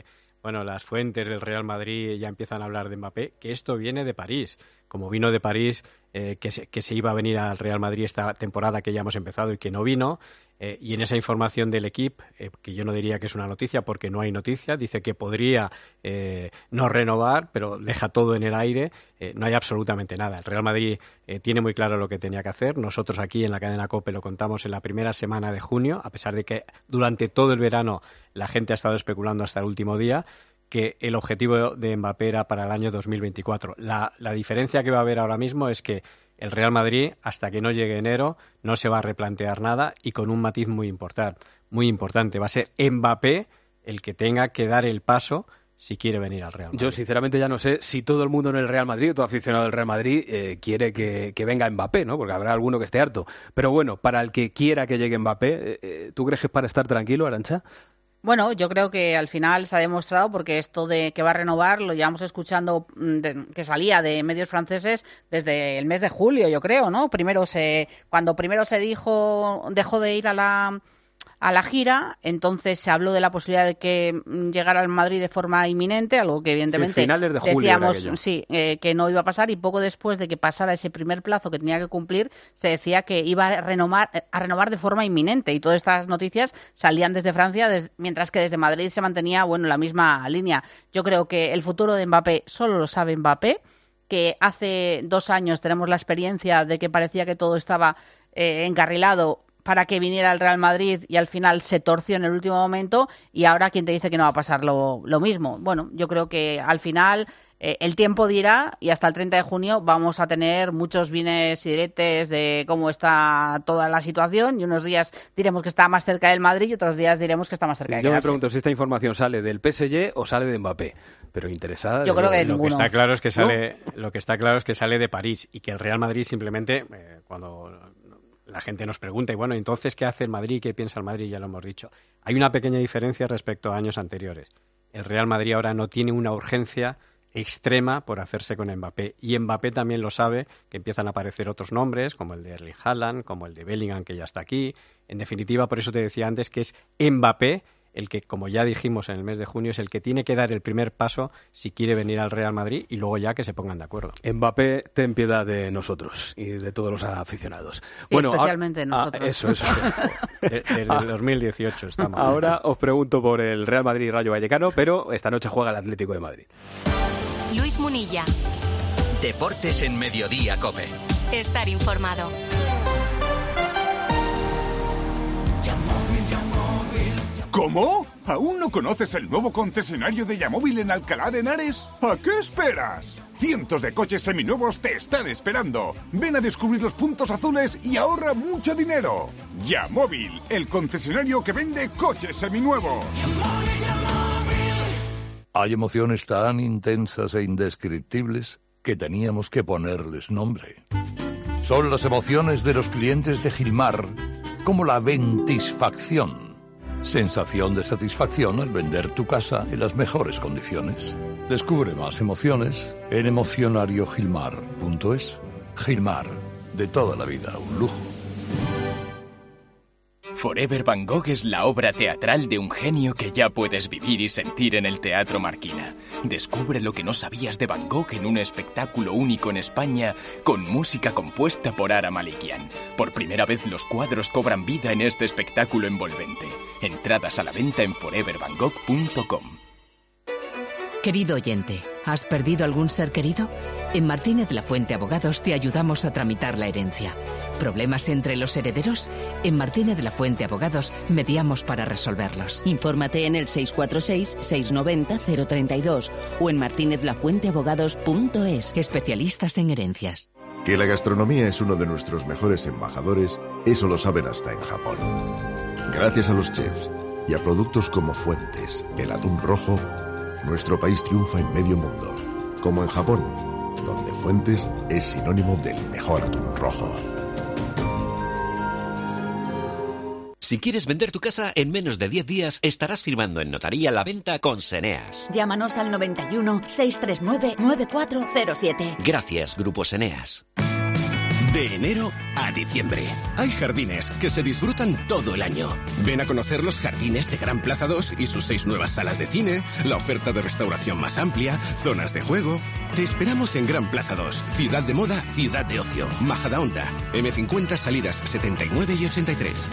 bueno, las fuentes del Real Madrid ya empiezan a hablar de Mbappé, que esto viene de París. Como vino de París, eh, que, se, que se iba a venir al Real Madrid esta temporada que ya hemos empezado y que no vino. Eh, y en esa información del equipo, eh, que yo no diría que es una noticia porque no hay noticia, dice que podría eh, no renovar, pero deja todo en el aire. Eh, no hay absolutamente nada. El Real Madrid eh, tiene muy claro lo que tenía que hacer. Nosotros aquí en la cadena COPE lo contamos en la primera semana de junio, a pesar de que durante todo el verano la gente ha estado especulando hasta el último día, que el objetivo de Mbappé era para el año dos mil veinticuatro. La, la diferencia que va a haber ahora mismo es que el Real Madrid, hasta que no llegue enero, no se va a replantear nada y con un matiz muy importante. Muy importante. Va a ser Mbappé el que tenga que dar el paso si quiere venir al Real Madrid. Yo sinceramente ya no sé si todo el mundo en el Real Madrid, todo aficionado del Real Madrid, eh, quiere que, que venga Mbappé, ¿no? Porque habrá alguno que esté harto. Pero bueno, para el que quiera que llegue Mbappé, eh, ¿tú crees que es para estar tranquilo, Arantxa? Bueno, yo creo que al final se ha demostrado, porque esto de que va a renovar lo llevamos escuchando de, que salía de medios franceses desde el mes de julio, yo creo, ¿no? Primero se, cuando primero se dijo, dejó de ir a la a la gira, entonces se habló de la posibilidad de que llegara al Madrid de forma inminente, algo que evidentemente sí, finales de julio decíamos sí, eh, que no iba a pasar, y poco después de que pasara ese primer plazo que tenía que cumplir, se decía que iba a renovar, a renovar de forma inminente, y todas estas noticias salían desde Francia, des, mientras que desde Madrid se mantenía, bueno, la misma línea. Yo creo que el futuro de Mbappé solo lo sabe Mbappé, que hace dos años tenemos la experiencia de que parecía que todo estaba eh, encarrilado para que viniera al Real Madrid y al final se torció en el último momento, y ahora quién te dice que no va a pasar lo, lo mismo. Bueno, yo creo que al final eh, el tiempo dirá, y hasta el treinta de junio vamos a tener muchos bienes y diretes de cómo está toda la situación, y unos días diremos que está más cerca del Madrid y otros días diremos que está más cerca de Yo quedarse. me pregunto si esta información sale del P S G o sale de Mbappé, pero interesada. Yo creo que de lo ninguno. que está claro es que sale, ¿No? lo que está claro es que sale de París, y que el Real Madrid simplemente eh, cuando la gente nos pregunta, y bueno, entonces, ¿qué hace el Madrid? ¿Qué piensa el Madrid? Ya lo hemos dicho. Hay una pequeña diferencia respecto a años anteriores. El Real Madrid ahora no tiene una urgencia extrema por hacerse con Mbappé. Y Mbappé también lo sabe, que empiezan a aparecer otros nombres, como el de Erling Haaland, como el de Bellingham, que ya está aquí. En definitiva, por eso te decía antes que es Mbappé el que, como ya dijimos en el mes de junio, es el que tiene que dar el primer paso si quiere venir al Real Madrid, y luego ya que se pongan de acuerdo. Mbappé, ten piedad de nosotros y de todos los aficionados. Sí, bueno, especialmente a, nosotros. A, eso, eso. Desde el dos mil dieciocho estamos. Ahora os pregunto por el Real Madrid y Rayo Vallecano, pero esta noche juega el Atlético de Madrid. Luis Munilla. Deportes en Mediodía COPE. Estar informado. ¿Cómo? ¿Aún no conoces el nuevo concesionario de Yamóvil en Alcalá de Henares? ¿A qué esperas? Cientos de coches seminuevos te están esperando. Ven a descubrir los puntos azules y ahorra mucho dinero. Yamóvil, el concesionario que vende coches seminuevos. Hay emociones tan intensas e indescriptibles que teníamos que ponerles nombre. Son las emociones de los clientes de Gilmar, como la ventisfacción. Sensación de satisfacción al vender tu casa en las mejores condiciones. Descubre más emociones en emocionario gilmar punto es. Gilmar, de toda la vida, un lujo. Forever Van Gogh es la obra teatral de un genio que ya puedes vivir y sentir en el Teatro Marquina. Descubre lo que no sabías de Van Gogh en un espectáculo único en España con música compuesta por Ara Malikian. Por primera vez los cuadros cobran vida en este espectáculo envolvente. Entradas a la venta en forever van gogh punto com. Querido oyente, ¿has perdido algún ser querido? En Martínez La Fuente Abogados te ayudamos a tramitar la herencia. ¿Problemas entre los herederos? En Martínez La Fuente Abogados mediamos para resolverlos. Infórmate en el seis cuatro seis, seis nueve cero, cero tres dos o en martinez la fuente abogados punto es. Especialistas en herencias. Que la gastronomía es uno de nuestros mejores embajadores, eso lo saben hasta en Japón. Gracias a los chefs y a productos como Fuentes, el atún rojo, nuestro país triunfa en medio mundo, como en Japón, donde Fuentes es sinónimo del mejor atún rojo. Si quieres vender tu casa en menos de diez días, estarás firmando en notaría la venta con Seneas. Llámanos al noventa y uno, seiscientos treinta y nueve, noventa y cuatro cero siete. Gracias, Grupo Seneas. De enero a diciembre. Hay jardines que se disfrutan todo el año. Ven a conocer los jardines de Gran Plaza dos y sus seis nuevas salas de cine, la oferta de restauración más amplia, zonas de juego. Te esperamos en Gran Plaza dos, ciudad de moda, ciudad de ocio. Majadahonda, eme cincuenta, salidas setenta y nueve y ochenta y tres.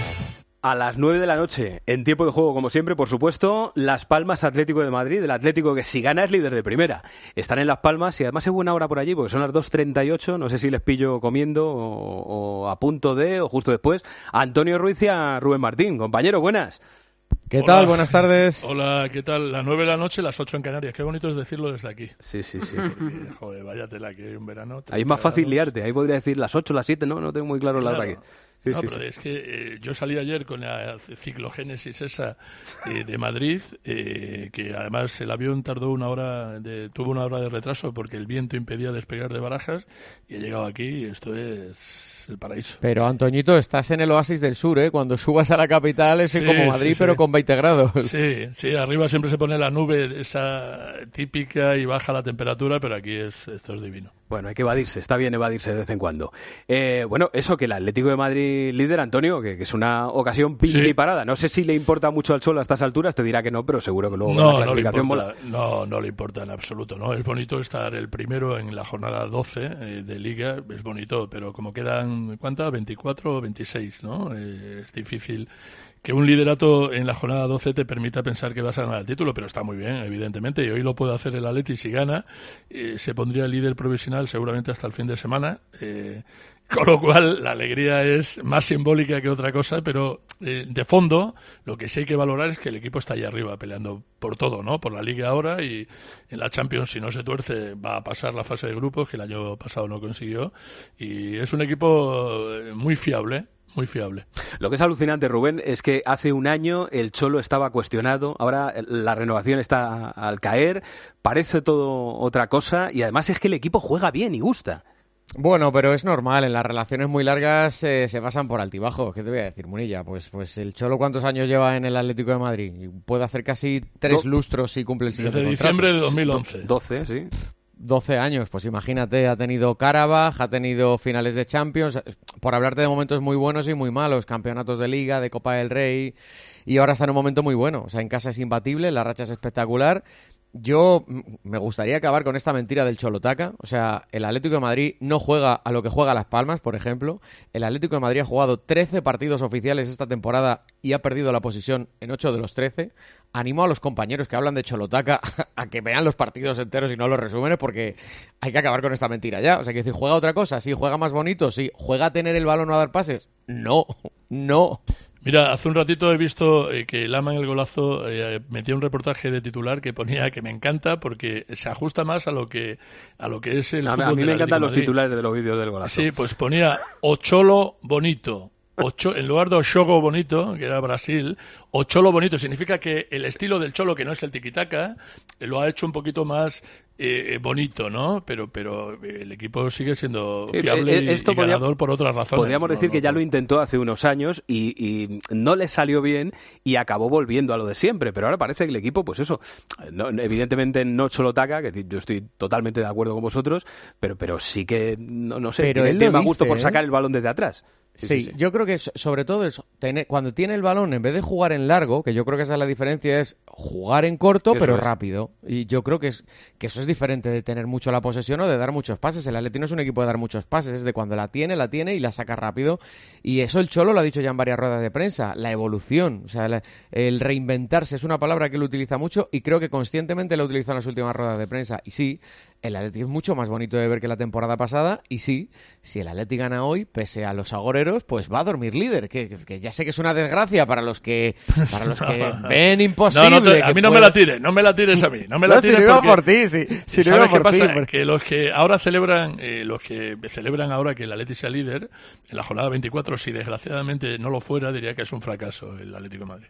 A las nueve de la noche, en tiempo de juego, como siempre, por supuesto, Las Palmas Atlético de Madrid, el Atlético que si gana es líder de primera. Están en Las Palmas y además es buena hora por allí porque son las dos treinta y ocho, no sé si les pillo comiendo o, o a punto de o justo después. A Antonio Ruiz y a Rubén Martín. Compañero, buenas. ¿Qué tal? Buenas tardes. Hola, ¿qué tal? Las nueve de la noche, las ocho en Canarias. Qué bonito es decirlo desde aquí. Sí, sí, sí. Porque, joder, vaya tela que hay un verano. Ahí es más fácil liarte, ahí podría decir las ocho, las siete, no, no tengo muy claro, claro. la hora aquí. Sí, no, sí, pero sí. es que eh, yo salí ayer con la ciclogénesis esa eh, de Madrid, eh, que además el avión tardó una hora, de, tuvo una hora de retraso porque el viento impedía despegar de Barajas y he llegado aquí y esto es el paraíso. Pero Antoñito, estás en el oasis del sur, ¿eh? Cuando subas a la capital es Sí, como Madrid, sí, sí. pero con veinte grados. Sí, sí, arriba siempre se pone la nube esa típica y baja la temperatura, pero aquí es esto es divino. Bueno, hay que evadirse, está bien evadirse de vez en cuando. Eh, bueno, eso que el Atlético de Madrid líder, Antonio, que, que es una ocasión pinta Sí. y parada. No sé si le importa mucho al Cholo a estas alturas, te dirá que no, pero seguro que luego con No, la no le, clasificación importa, mola. no, no le importa en absoluto, ¿no? Es bonito estar el primero en la jornada doce eh, de Liga, es bonito, pero como quedan, ¿cuántas? veinticuatro o veintiséis, ¿no? Eh, es difícil que un liderato en la jornada doce te permita pensar que vas a ganar el título, pero está muy bien, evidentemente, y hoy lo puede hacer el Atleti si gana, eh, se pondría el líder provisional seguramente hasta el fin de semana, eh, con lo cual la alegría es más simbólica que otra cosa, pero eh, de fondo lo que sí hay que valorar es que el equipo está ahí arriba peleando por todo, ¿no? Por la Liga ahora y en la Champions, si no se tuerce, va a pasar la fase de grupos, que el año pasado no consiguió, y es un equipo eh, muy fiable, muy fiable. Lo que es alucinante, Rubén, es que hace un año el Cholo estaba cuestionado, ahora la renovación está al caer, parece todo otra cosa y además es que el equipo juega bien y gusta. Bueno, pero es normal, en las relaciones muy largas eh, se pasan por altibajos. ¿Qué te voy a decir, Munilla? Pues, pues el Cholo, ¿cuántos años lleva en el Atlético de Madrid? Y puede hacer casi tres Do- lustros si cumple el siguiente Desde contrato. diciembre de dos mil once. doce, sí. doce años, pues imagínate, ha tenido Karabaj, ha tenido finales de Champions, por hablarte de momentos muy buenos y muy malos, campeonatos de Liga, de Copa del Rey, y ahora está en un momento muy bueno. O sea, en casa es imbatible, la racha es espectacular. Yo mm, me gustaría acabar con esta mentira del Cholotaca. O sea, el Atlético de Madrid no juega a lo que juega Las Palmas, por ejemplo. El Atlético de Madrid ha jugado trece partidos oficiales esta temporada y ha perdido la posición en ocho de los trece. Animo a los compañeros que hablan de Cholotaca a que vean los partidos enteros y no los resúmenes, porque hay que acabar con esta mentira ya. O sea, que decir, ¿juega otra cosa? Sí, ¿juega más bonito? Sí. ¿Juega a tener el balón o a dar pases? No, no. Mira, hace un ratito he visto eh, que Lama en el golazo eh, metía un reportaje de titular que ponía que me encanta porque se ajusta más a lo que a lo que es el A, fútbol a mí del me Atlético encantan de los Madrid. titulares de los vídeos del golazo. Sí, pues ponía Ocholo bonito. Ocho, en lugar de Ochogo bonito, que era Brasil, Ocholo bonito significa que el estilo del Cholo, que no es el tiquitaca, lo ha hecho un poquito más eh, bonito, ¿no? Pero pero el equipo sigue siendo fiable Eh, eh, esto y, y podría- ganador por otras razones. Podríamos No, decir no, que ya no. lo intentó hace unos años y, y no le salió bien y acabó volviendo a lo de siempre, pero ahora parece que el equipo, pues eso, no, evidentemente no Cholotaca, que yo estoy totalmente de acuerdo con vosotros, pero pero sí que, no, no sé, Pero tiene, él lo tiene más dice, gusto por ¿eh? sacar el balón desde atrás. Sí, yo creo que so- sobre todo es tener, cuando tiene el balón, en vez de jugar en largo, que yo creo que esa es la diferencia, es jugar en corto Eso pero es. rápido. Y yo creo que es que eso es diferente de tener mucho la posesión o de dar muchos pases. El Atleti no es un equipo de dar muchos pases, es de cuando la tiene, la tiene y la saca rápido. Y eso el Cholo lo ha dicho ya en varias ruedas de prensa, la evolución, o sea, la- el reinventarse es una palabra que él utiliza mucho y creo que conscientemente lo utiliza en las últimas ruedas de prensa. Y sí, el Atleti es mucho más bonito de ver que la temporada pasada y sí, si el Atleti gana hoy, pese a los agoreros, pues va a dormir líder, que, que- que ya sé que es una desgracia para los que para los que ven imposible. No, no te- a que mí no me pueda- la tires, no me la tires a mí, no me la No, si tires no iba porque- por ti, si- si no ¿sabes iba qué por ti, pasa? pero- Que los que ahora celebran, eh, los que celebran ahora que el Atleti sea líder, en la jornada veinticuatro, si desgraciadamente no lo fuera, diría que es un fracaso el Atlético de Madrid.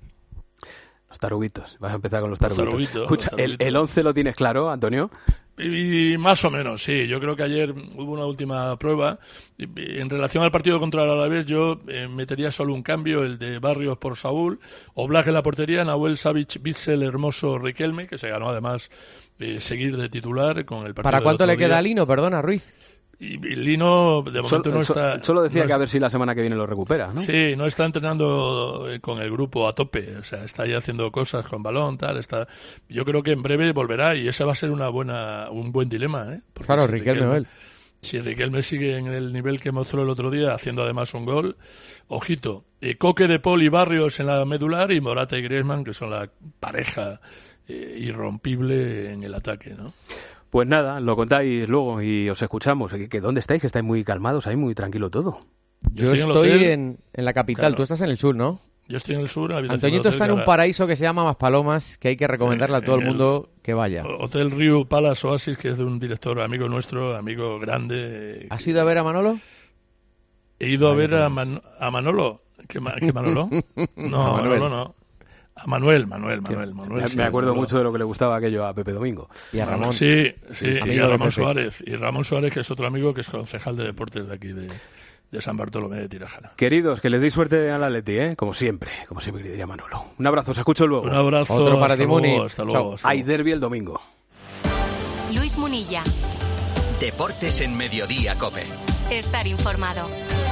Los taruguitos, vas a empezar con los Los taruguitos. taruguitos, Escucha, los el, taruguitos. el once lo tienes claro, Antonio? Y, y más o menos, sí. Yo creo que ayer hubo una última prueba. Y- y En relación al partido contra el Alavés, yo eh, metería solo un cambio, el de Barrios por Saúl, Oblak en la portería, Nahuel Savic, Bitzel, Hermoso, Riquelme, que se ganó además eh, seguir de titular con el partido ¿Para del cuánto otro le queda día. a Lino? Perdona, Ruiz. y, y Lino de momento Sol, no so, está... Solo decía no que a es, ver si la semana que viene lo recupera, ¿no? Sí, no está entrenando con el grupo a tope, o sea, está ya haciendo cosas con balón, tal, está... Yo creo que en breve volverá y ese va a ser una buena, un buen dilema, ¿eh? Porque claro, si Riquelme, Riquelme, si Riquelme sigue en el nivel que mostró el otro día, haciendo además un gol, ojito, eh, Coque, De Paul y Barrios en la medular y Morata y Griezmann, que son la pareja eh, irrompible en el ataque, ¿no? Pues nada, lo contáis luego y os escuchamos. ¿Que dónde estáis? Que estáis muy calmados, ahí muy tranquilo todo. Yo, Yo estoy, estoy en, en la capital, claro. Tú estás en el sur, ¿no? Yo estoy en el sur. Antoñito está en un paraíso que se llama Maspalomas, que hay que recomendarle a todo el mundo que vaya. Hotel Riu Palace Oasis, que es de un director amigo nuestro, amigo grande. ¿Has ido a ver a Manolo? He ido a ver a, Man- a Manolo. ¿Qué, ma- qué Manolo? No, a Manolo no. A Manuel, Manuel, Manuel. Manuel me sí, me acuerdo mucho de lo que le gustaba aquello a Pepe Domingo. Y a Ramón. Sí, sí, sí y a Ramón Suárez. Y Ramón Suárez, que es otro amigo que es concejal de deportes de aquí, de, de San Bartolomé de Tirajana. Queridos, que les deis suerte al Atleti, ¿eh? Como siempre, como siempre le diría Manolo. Un abrazo, os escucho luego. Un abrazo. Otro para hasta ti, Muni. luego, hasta luego. Hasta Hay luego. derbi el domingo. Luis Munilla. Deportes en Mediodía COPE. Estar informado.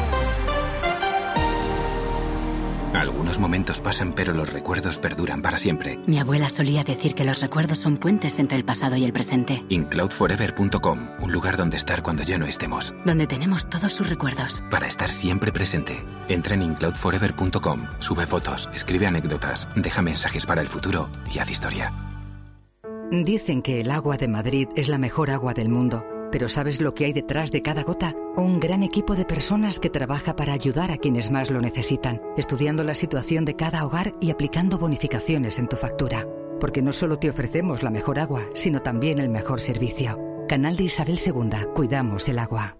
Algunos momentos pasan, pero los recuerdos perduran para siempre. Mi abuela solía decir que los recuerdos son puentes entre el pasado y el presente. incloud forever punto com, un lugar donde estar cuando ya no estemos. Donde tenemos todos sus recuerdos. Para estar siempre presente. Entra en incloud forever punto com, sube fotos, escribe anécdotas, deja mensajes para el futuro y haz historia. Dicen que el agua de Madrid es la mejor agua del mundo. Pero ¿sabes lo que hay detrás de cada gota? Un gran equipo de personas que trabaja para ayudar a quienes más lo necesitan, estudiando la situación de cada hogar y aplicando bonificaciones en tu factura. Porque no solo te ofrecemos la mejor agua, sino también el mejor servicio. Canal de Isabel segunda. Cuidamos el agua.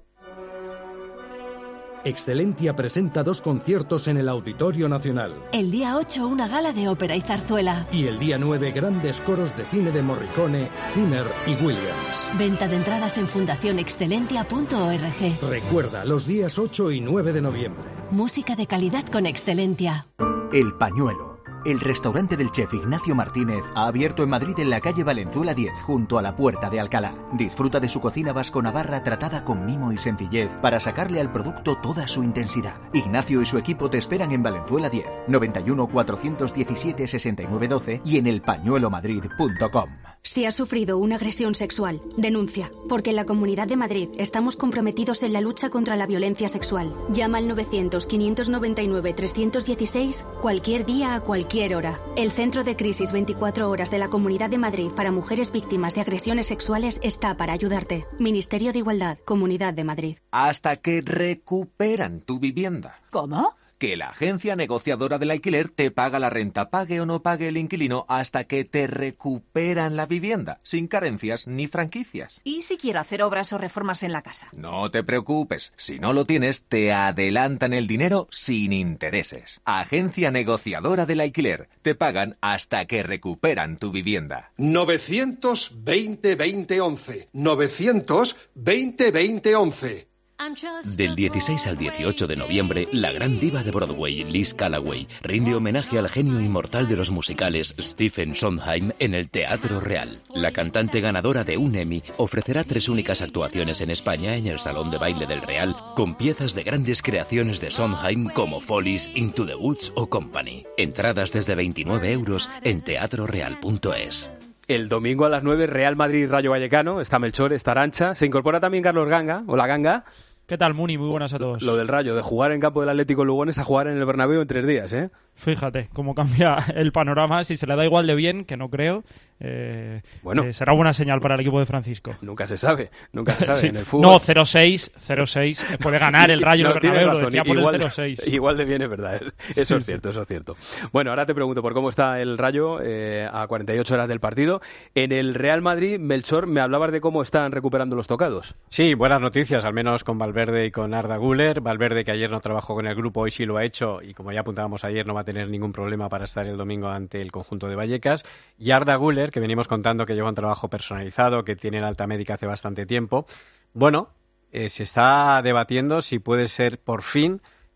Excelentia presenta dos conciertos en el Auditorio Nacional. El día ocho una gala de ópera y zarzuela. Y el día nueve grandes coros de cine de Morricone, Zimmer y Williams. Venta de entradas en fundación excelentia punto org. Recuerda, los días ocho y nueve de noviembre. Música de calidad con Excelentia. El Pañuelo. El restaurante del chef Ignacio Martínez ha abierto en Madrid en la calle Valenzuela diez, junto a la Puerta de Alcalá. Disfruta de su cocina vasco-navarra tratada con mimo y sencillez para sacarle al producto toda su intensidad. Ignacio y su equipo te esperan en Valenzuela diez, noventa y uno cuatrocientos diecisiete sesenta y nueve doce y en el pañuelo madrid punto com. Si has sufrido una agresión sexual, denuncia, porque en la Comunidad de Madrid estamos comprometidos en la lucha contra la violencia sexual. Llama al novecientos, quinientos noventa y nueve, trescientos dieciséis cualquier día a cualquier hora. El Centro de Crisis veinticuatro horas de la Comunidad de Madrid para mujeres víctimas de agresiones sexuales está para ayudarte. Ministerio de Igualdad, Comunidad de Madrid. Hasta que recuperan tu vivienda. ¿Cómo? Que la agencia negociadora del alquiler te paga la renta, pague o no pague el inquilino, hasta que te recuperan la vivienda, sin carencias ni franquicias. ¿Y si quiero hacer obras o reformas en la casa? No te preocupes, si no lo tienes, te adelantan el dinero sin intereses. Agencia negociadora del alquiler, te pagan hasta que recuperan tu vivienda. novecientos veinte veinte once. novecientos veinte veinte once. Del dieciséis al dieciocho de noviembre, la gran diva de Broadway, Liz Callaway, rinde homenaje al genio inmortal de los musicales Stephen Sondheim en el Teatro Real. La cantante ganadora de un Emmy ofrecerá tres únicas actuaciones en España en el Salón de Baile del Real, con piezas de grandes creaciones de Sondheim como Follies, Into the Woods o Company. Entradas desde veintinueve euros en teatro real punto es. El domingo a las nueve, Real Madrid-Rayo Vallecano. Está Melchor, está Arantxa. Se incorpora también Carlos Ganga, o la Ganga. ¿Qué tal, Muni? Muy buenas a todos. Lo del Rayo, de jugar en campo del Atlético Lugones a jugar en el Bernabéu en tres días, ¿eh? Fíjate cómo cambia el panorama. Si se le da igual de bien, que no creo, eh, bueno, eh, será buena señal para el equipo de Francisco. Nunca se sabe, nunca se sabe. Sí. En el fútbol... No, cero seis, cero seis. Puede ganar el Rayo no, en el Bernabéu, razón, lo decía por igual, el cero seis. Igual de bien es verdad, eso sí, es cierto, sí. Eso es cierto. Bueno, ahora te pregunto por cómo está el Rayo eh, a cuarenta y ocho horas del partido. En el Real Madrid, Melchor, me hablabas de cómo están recuperando los tocados. Sí, buenas noticias, al menos con Valverde y con Arda Güler. Valverde, que ayer no trabajó con el grupo, hoy sí lo ha hecho y como ya apuntábamos ayer, no va a tener ningún problema para estar el domingo ante el conjunto de Vallecas. Y Arda Güler, que venimos contando que lleva un trabajo personalizado, que tiene la alta médica hace bastante tiempo. Bueno, eh, se está debatiendo si puede ser por fin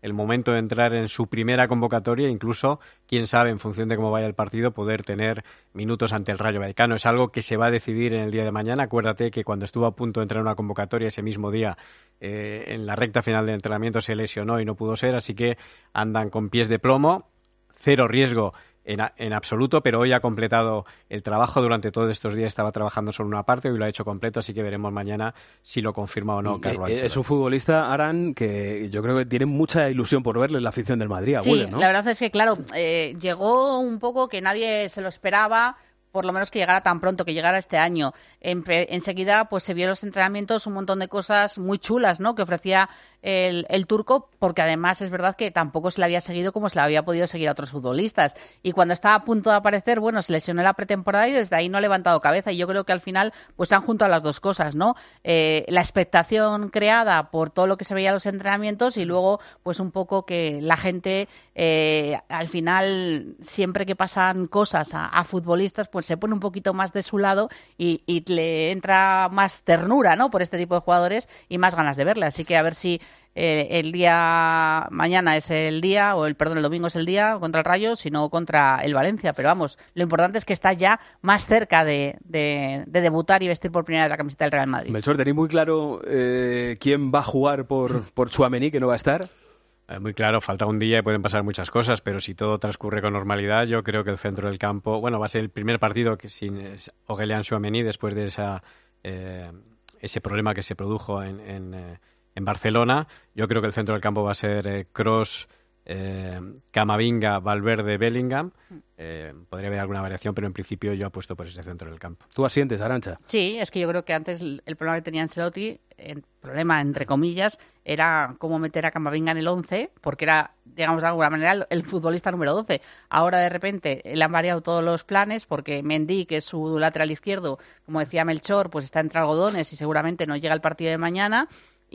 el momento de entrar en su primera convocatoria, incluso, quién sabe, en función de cómo vaya el partido, poder tener minutos ante el Rayo Vallecano. Es algo que se va a decidir en el día de mañana. Acuérdate que cuando estuvo a punto de entrar en una convocatoria ese mismo día, eh, en la recta final del entrenamiento se lesionó y no pudo ser, así que andan con pies de plomo, cero riesgo En, a, en absoluto, pero hoy ha completado el trabajo. Durante todos estos días estaba trabajando solo una parte, hoy lo ha hecho completo, así que veremos mañana si lo confirma o no Carlo Ancelotti. Es un futbolista, Aran, que yo creo que tiene mucha ilusión por verle en la afición del Madrid. Sí, Abuelo, ¿no? La verdad es que, claro, eh, llegó un poco que nadie se lo esperaba, por lo menos que llegara tan pronto, que llegara este año. En, enseguida pues se vio en los entrenamientos un montón de cosas muy chulas, ¿no?, que ofrecía el, el turco, porque además es verdad que tampoco se le había seguido como se le había podido seguir a otros futbolistas. Y cuando estaba a punto de aparecer, bueno, se lesionó en la pretemporada y desde ahí no ha levantado cabeza. Y yo creo que al final pues se han juntado las dos cosas, ¿no? Eh, la expectación creada por todo lo que se veía en los entrenamientos y luego pues un poco que la gente eh, al final, siempre que pasan cosas a, a futbolistas, pues se pone un poquito más de su lado y, y le entra más ternura, ¿no?, por este tipo de jugadores y más ganas de verle. Así que a ver si eh, el día mañana es el día, o el perdón, el domingo es el día contra el Rayo, sino contra el Valencia. Pero vamos, lo importante es que está ya más cerca de, de, de debutar y vestir por primera vez la camiseta del Real Madrid. Melchor, ¿tenéis muy claro eh, quién va a jugar por, por Tchouaméni, que no va a estar? Eh, muy claro, falta un día y pueden pasar muchas cosas, pero si todo transcurre con normalidad, yo creo que el centro del campo, bueno, va a ser el primer partido que sin Aurélien Tchouaméni después de esa eh, ese problema que se produjo en, en, eh, en Barcelona. Yo creo que el centro del campo va a ser eh, Kroos, eh, Camavinga, Valverde, Bellingham. Eh, podría haber alguna variación, pero en principio yo apuesto por ese centro del campo. ¿Tú asientes, Arantxa? Sí, es que yo creo que antes el, el problema que tenía Ancelotti, el problema entre comillas, era cómo meter a Camavinga en el once, porque era, digamos de alguna manera, el, el futbolista número doce. Ahora de repente le han variado todos los planes, porque Mendy, que es su lateral izquierdo, como decía Melchor, pues está entre algodones y seguramente no llega al partido de mañana.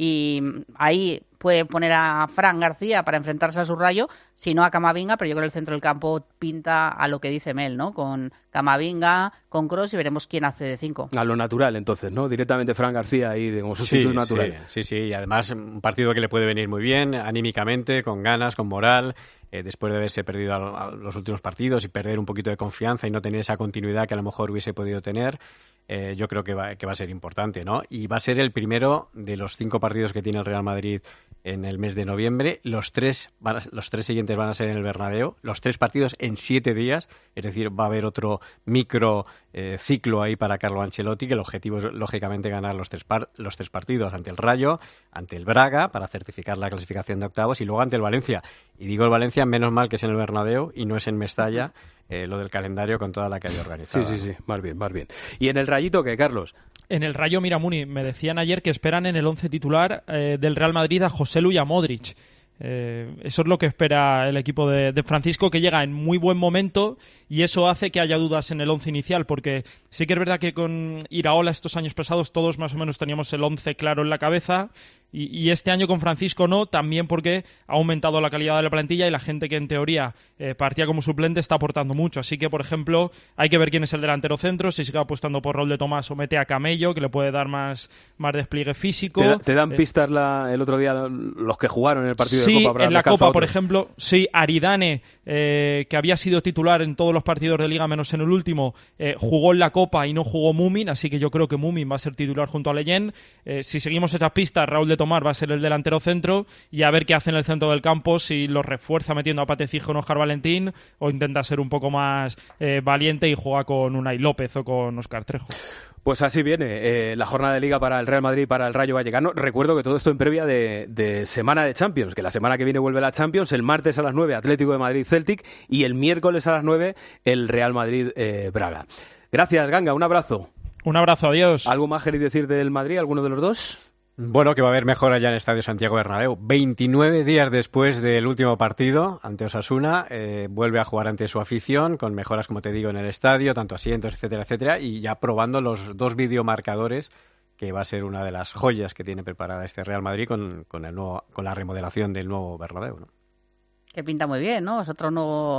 Y ahí puede poner a Fran García para enfrentarse a su Rayo, si no a Camavinga, pero yo creo que el centro del campo pinta a lo que dice Mel, ¿no? Con Camavinga, con Kroos, y veremos quién hace de cinco. A lo natural, entonces, ¿no? Directamente Fran García ahí de como sustituto sí, natural. Sí, sí, sí, y además un partido que le puede venir muy bien, anímicamente, con ganas, con moral, eh, después de haberse perdido a, a los últimos partidos y perder un poquito de confianza y no tener esa continuidad que a lo mejor hubiese podido tener. Eh, yo creo que va, que va a ser importante, ¿no? Y va a ser el primero de los cinco partidos que tiene el Real Madrid en el mes de noviembre. Los tres, van a, los tres siguientes van a ser en el Bernabéu. Los tres partidos en siete días. Es decir, va a haber otro micro eh, ciclo ahí para Carlo Ancelotti, que el objetivo es, lógicamente, ganar los tres, par, los tres partidos ante el Rayo, ante el Braga, para certificar la clasificación de octavos, y luego ante el Valencia. Y digo el Valencia, menos mal que es en el Bernabéu y no es en Mestalla, eh, lo del calendario con toda la que hay organizada. Sí, sí, sí, más bien, más bien. ¿Y en el Rayito qué, Carlos? En el Rayo, mira, Muni, me decían ayer que esperan en el once titular eh, del Real Madrid a Joselu y a Modric. Eh, eso es lo que espera el equipo de, de Francisco, que llega en muy buen momento, y eso hace que haya dudas en el once inicial, porque sí que es verdad que con Iraola estos años pasados todos más o menos teníamos el once claro en la cabeza, y, y este año con Francisco no, también porque ha aumentado la calidad de la plantilla y la gente que en teoría eh, partía como suplente está aportando mucho. Así que, por ejemplo, hay que ver quién es el delantero centro, si sigue apostando por Raúl de Tomás o mete a Camello, que le puede dar más, más despliegue físico. ¿Te, te dan eh, pistas la, el otro día los que jugaron en el partido sí, de Copa? En la Copa, por ejemplo, sí, Aridane, eh, que había sido titular en todos los partidos de Liga menos en el último, eh, jugó en la Copa y no jugó Mumin, así que yo creo que Mumin va a ser titular junto a Leyen. Eh, si seguimos esas pistas, Raúl de Tomás va a ser el delantero centro, y a ver qué hace en el centro del campo, si lo refuerza metiendo a Patecijo en Óscar Valentín o intenta ser un poco más eh, valiente y juega con Unai López o con Óscar Trejo. Pues así viene eh, la jornada de Liga para el Real Madrid y para el Rayo Vallecano. Recuerdo que todo esto en previa de, de semana de Champions, que la semana que viene vuelve la Champions, el martes a las nueve Atlético de Madrid Celtic y el miércoles a las nueve el Real Madrid eh, Braga. Gracias, Ganga, un abrazo. Un abrazo, adiós. ¿Algo más queréis decir del Madrid, alguno de los dos? Bueno, que va a haber mejora ya en el Estadio Santiago Bernabéu. veintinueve días después del último partido ante Osasuna, eh, vuelve a jugar ante su afición, con mejoras, como te digo, en el estadio, tanto asientos, etcétera, etcétera, y ya probando los dos videomarcadores, que va a ser una de las joyas que tiene preparada este Real Madrid con, con, el nuevo, con la remodelación del nuevo Bernabéu, ¿no? Que pinta muy bien, ¿no? Es otro nuevo,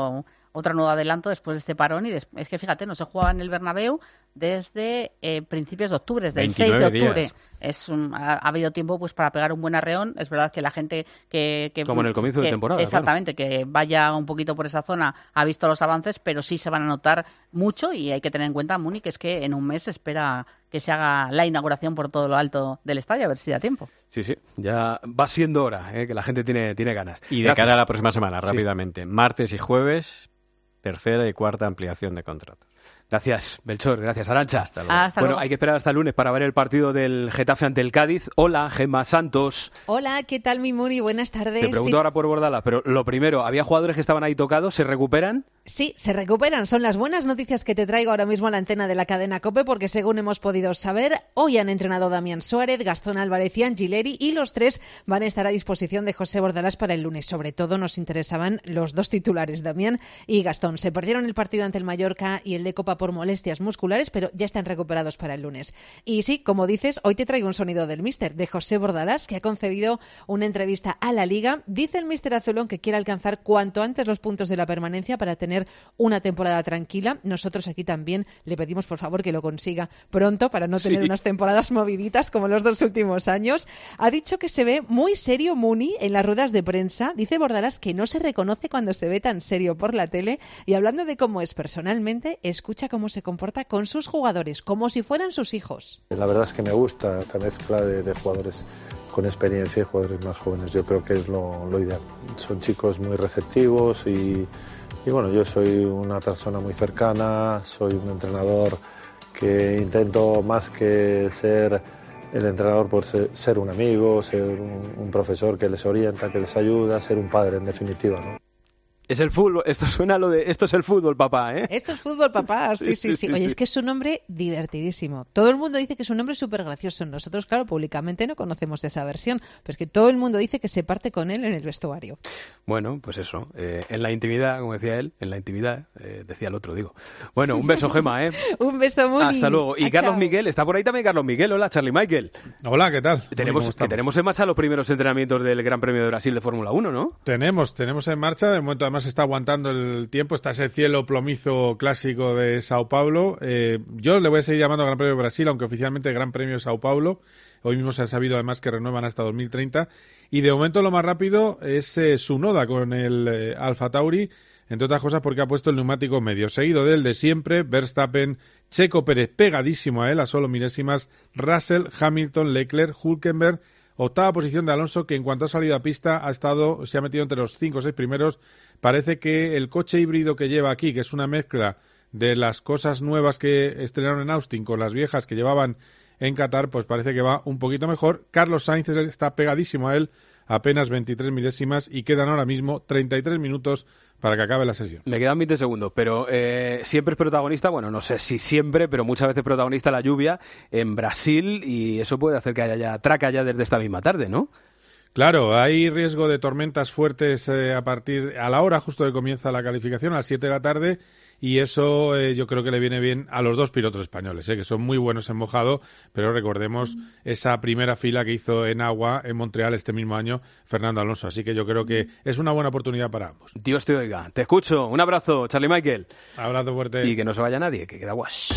otro nuevo adelanto después de este parón. Y des- es que fíjate, no se jugaba en el Bernabéu desde eh, principios de octubre, desde el seis de octubre. días. Es un, ha, ha habido tiempo pues para pegar un buen arreón. Es verdad que la gente que... que Como en el comienzo que, de temporada. Exactamente, claro. Que vaya un poquito por esa zona ha visto los avances, pero sí se van a notar mucho y hay que tener en cuenta, Muni, que es que en un mes se espera que se haga la inauguración por todo lo alto del estadio, a ver si da tiempo. Sí, sí, ya va siendo hora, ¿eh? Que la gente tiene, tiene ganas. Y de Gracias. cara a la próxima semana, Sí. rápidamente. Martes y jueves, tercera y cuarta ampliación de contratos. Gracias, Belchor. Gracias, Arantxa. Hasta luego. Hasta bueno, luego. hay que esperar hasta el lunes para ver el partido del Getafe ante el Cádiz. Hola, Gemma Santos. Hola, ¿qué tal, mi Muni? Buenas tardes. Te pregunto Sí. ahora por Bordalás, pero lo primero, ¿había jugadores que estaban ahí tocados? ¿Se recuperan? Sí, se recuperan. Son las buenas noticias que te traigo ahora mismo a la antena de la cadena COPE, porque según hemos podido saber, hoy han entrenado Damián Suárez, Gastón Álvarez y Angileri, y los tres van a estar a disposición de José Bordalás para el lunes. Sobre todo nos interesaban los dos titulares, Damián y Gastón. Se perdieron el partido ante el Mallorca y el de Copa por molestias musculares, pero ya están recuperados para el lunes. Y sí, como dices, hoy te traigo un sonido del míster, de José Bordalás, que ha concebido una entrevista a la Liga. Dice el míster azulón que quiere alcanzar cuanto antes los puntos de la permanencia para tener una temporada tranquila. Nosotros aquí también le pedimos, por favor, que lo consiga pronto para no tener Sí. unas temporadas moviditas como los dos últimos años. Ha dicho que se ve muy serio Muni en las ruedas de prensa. Dice Bordalás que no se reconoce cuando se ve tan serio por la tele, y hablando de cómo es personalmente, escucha cómo se comporta con sus jugadores, como si fueran sus hijos. La verdad es que me gusta esta mezcla de, de jugadores con experiencia y jugadores más jóvenes. Yo creo que es lo, lo ideal. Son chicos muy receptivos y, y bueno, yo soy una persona muy cercana, soy un entrenador que intento más que ser el entrenador por ser, ser un amigo, ser un, un profesor que les orienta, que les ayuda, ser un padre en definitiva, ¿no? Es el fútbol, esto suena a lo de esto es el fútbol, papá, ¿eh? Esto es fútbol, papá. Sí, sí, sí. Sí, sí, Oye, sí. es que es un nombre divertidísimo. Todo el mundo dice que es un nombre súper gracioso. Nosotros, claro, públicamente no conocemos esa versión, pero es que todo el mundo dice que se parte con él en el vestuario. Bueno, pues eso, eh, en la intimidad, como decía él, en la intimidad, eh, decía el otro, digo. Bueno, un beso, Gemma, ¿eh? Un beso, Muni. Hasta luego. Y Ah, Carlos chao. Miguel, está por ahí también Carlos Miguel. Hola, Charlie Michael. Hola, ¿qué tal? Tenemos, ¿Cómo que estamos? tenemos en marcha los primeros entrenamientos del Gran Premio de Brasil de Fórmula uno, ¿no? Tenemos, tenemos en marcha. De momento, además, está aguantando el tiempo. Está ese cielo plomizo clásico de Sao Paulo. Eh, yo le voy a seguir llamando Gran Premio de Brasil, aunque oficialmente Gran Premio de Sao Paulo. Hoy mismo se ha sabido, además, que renuevan hasta dos mil treinta. Y de momento, lo más rápido es eh, Tsunoda con el eh, Alfa Tauri, entre otras cosas porque ha puesto el neumático medio. Seguido del de siempre, Verstappen, Checo Pérez pegadísimo a él, a solo milésimas, Russell, Hamilton, Leclerc, Hülkenberg. Octava posición de Alonso, que en cuanto ha salido a pista ha estado, se ha metido entre los cinco o seis primeros. Parece que el coche híbrido que lleva aquí, que es una mezcla de las cosas nuevas que estrenaron en Austin con las viejas que llevaban en Qatar, pues parece que va un poquito mejor. Carlos Sainz está pegadísimo a él, apenas veintitrés milésimas, y quedan ahora mismo treinta y tres minutos para que acabe la sesión. Me quedan veinte segundos, pero eh, siempre es protagonista, bueno, no sé si siempre, pero muchas veces protagonista la lluvia en Brasil, y eso puede hacer que haya ya traca ya desde esta misma tarde, ¿no? Claro, hay riesgo de tormentas fuertes eh, a partir a la hora justo que comienza la calificación, a las siete de la tarde, y eso eh, yo creo que le viene bien a los dos pilotos españoles, eh, que son muy buenos en mojado, pero recordemos esa primera fila que hizo en agua en Montreal este mismo año Fernando Alonso, así que yo creo que es una buena oportunidad para ambos. Dios te oiga. Te escucho. Un abrazo, Charlie Michael. Abrazo fuerte. Y que no se vaya nadie, que queda guash.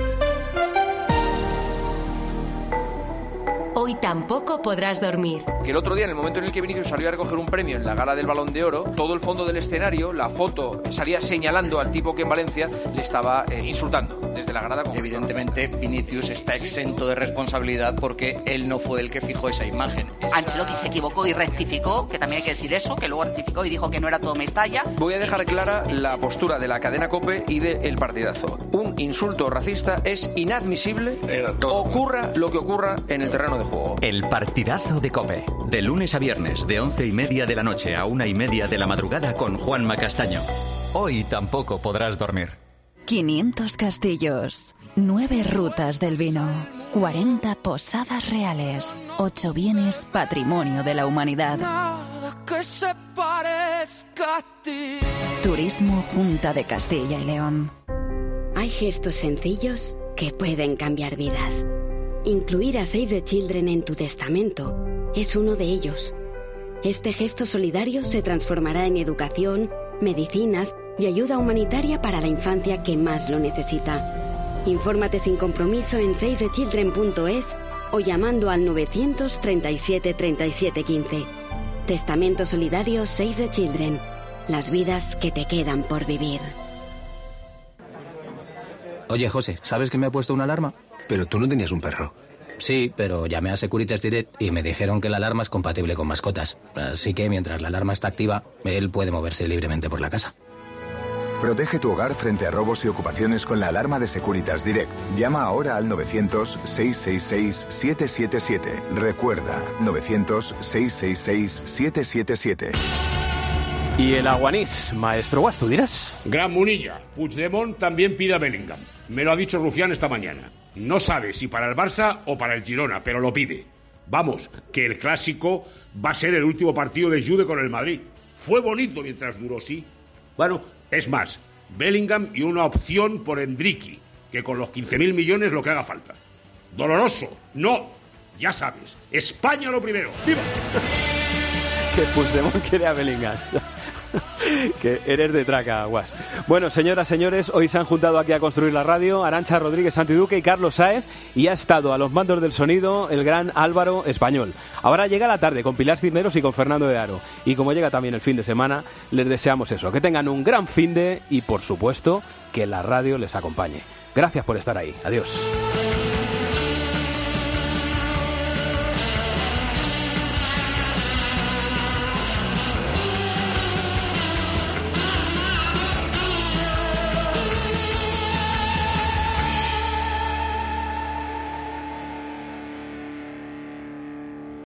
Hoy tampoco podrás dormir. Que el otro día, en el momento en el que Vinicius salió a recoger un premio en la gala del Balón de Oro, todo el fondo del escenario, la foto, salía señalando al tipo que en Valencia le estaba eh, insultando desde la grada. Evidentemente, Vinicius está exento de responsabilidad porque él no fue el que fijó esa imagen. Esa... Ancelotti se equivocó y rectificó, que también hay que decir eso, que luego rectificó y dijo que no era todo Mestalla. Voy a dejar clara la postura de la cadena COPE y de El Partidazo. Un insulto racista es inadmisible, ocurra lo que ocurra en el terreno de juego. El Partidazo de COPE. De lunes a viernes, de once y media de la noche a una y media de la madrugada con Juanma Castaño. Hoy tampoco podrás dormir. quinientos castillos, nueve rutas del vino, cuarenta posadas reales, ocho bienes patrimonio de la humanidad. Que se parezca a ti. Turismo Junta de Castilla y León. Hay gestos sencillos que pueden cambiar vidas. Incluir a Save the Children en tu testamento es uno de ellos. Este gesto solidario se transformará en educación, medicinas y ayuda humanitaria para la infancia que más lo necesita. Infórmate sin compromiso en save the children punto es o llamando al novecientos treinta y siete treinta y siete quince. Testamento solidario Save the Children. Las vidas que te quedan por vivir. Oye, José, ¿sabes que me ha puesto una alarma? Pero tú no tenías un perro. Sí, pero llamé a Securitas Direct y me dijeron que la alarma es compatible con mascotas. Así que mientras la alarma está activa, él puede moverse libremente por la casa. Protege tu hogar frente a robos y ocupaciones con la alarma de Securitas Direct. Llama ahora al novecientos, seiscientos sesenta y seis, setecientos setenta y siete. Recuerda, novecientos, seiscientos sesenta y seis, setecientos setenta y siete. Y el aguanís, maestro Guas, ¿tú dirás? Gran Munilla, Puigdemont también pide a Bellingham. Me lo ha dicho Rufián esta mañana. No sabe si para el Barça o para el Girona, pero lo pide. Vamos, que el clásico va a ser el último partido de Jude con el Madrid. Fue bonito mientras duró, sí. Bueno, es más, Bellingham y una opción por Endricky, que con los quince mil millones lo que haga falta. Doloroso, no, ya sabes, España lo primero. ¡Viva! Que Puigdemont quiere a Bellingham. Que eres de traca, Guas. Bueno, señoras, señores, hoy se han juntado aquí a construir la radio Arantxa Rodríguez Santiduque y Carlos Sáez, y ha estado a los mandos del sonido el gran Álvaro Español. Ahora llega la tarde con Pilar Cisneros y con Fernando de Aro, y como llega también el fin de semana, les deseamos eso, que tengan un gran finde y, por supuesto, que la radio les acompañe. Gracias por estar ahí. Adiós.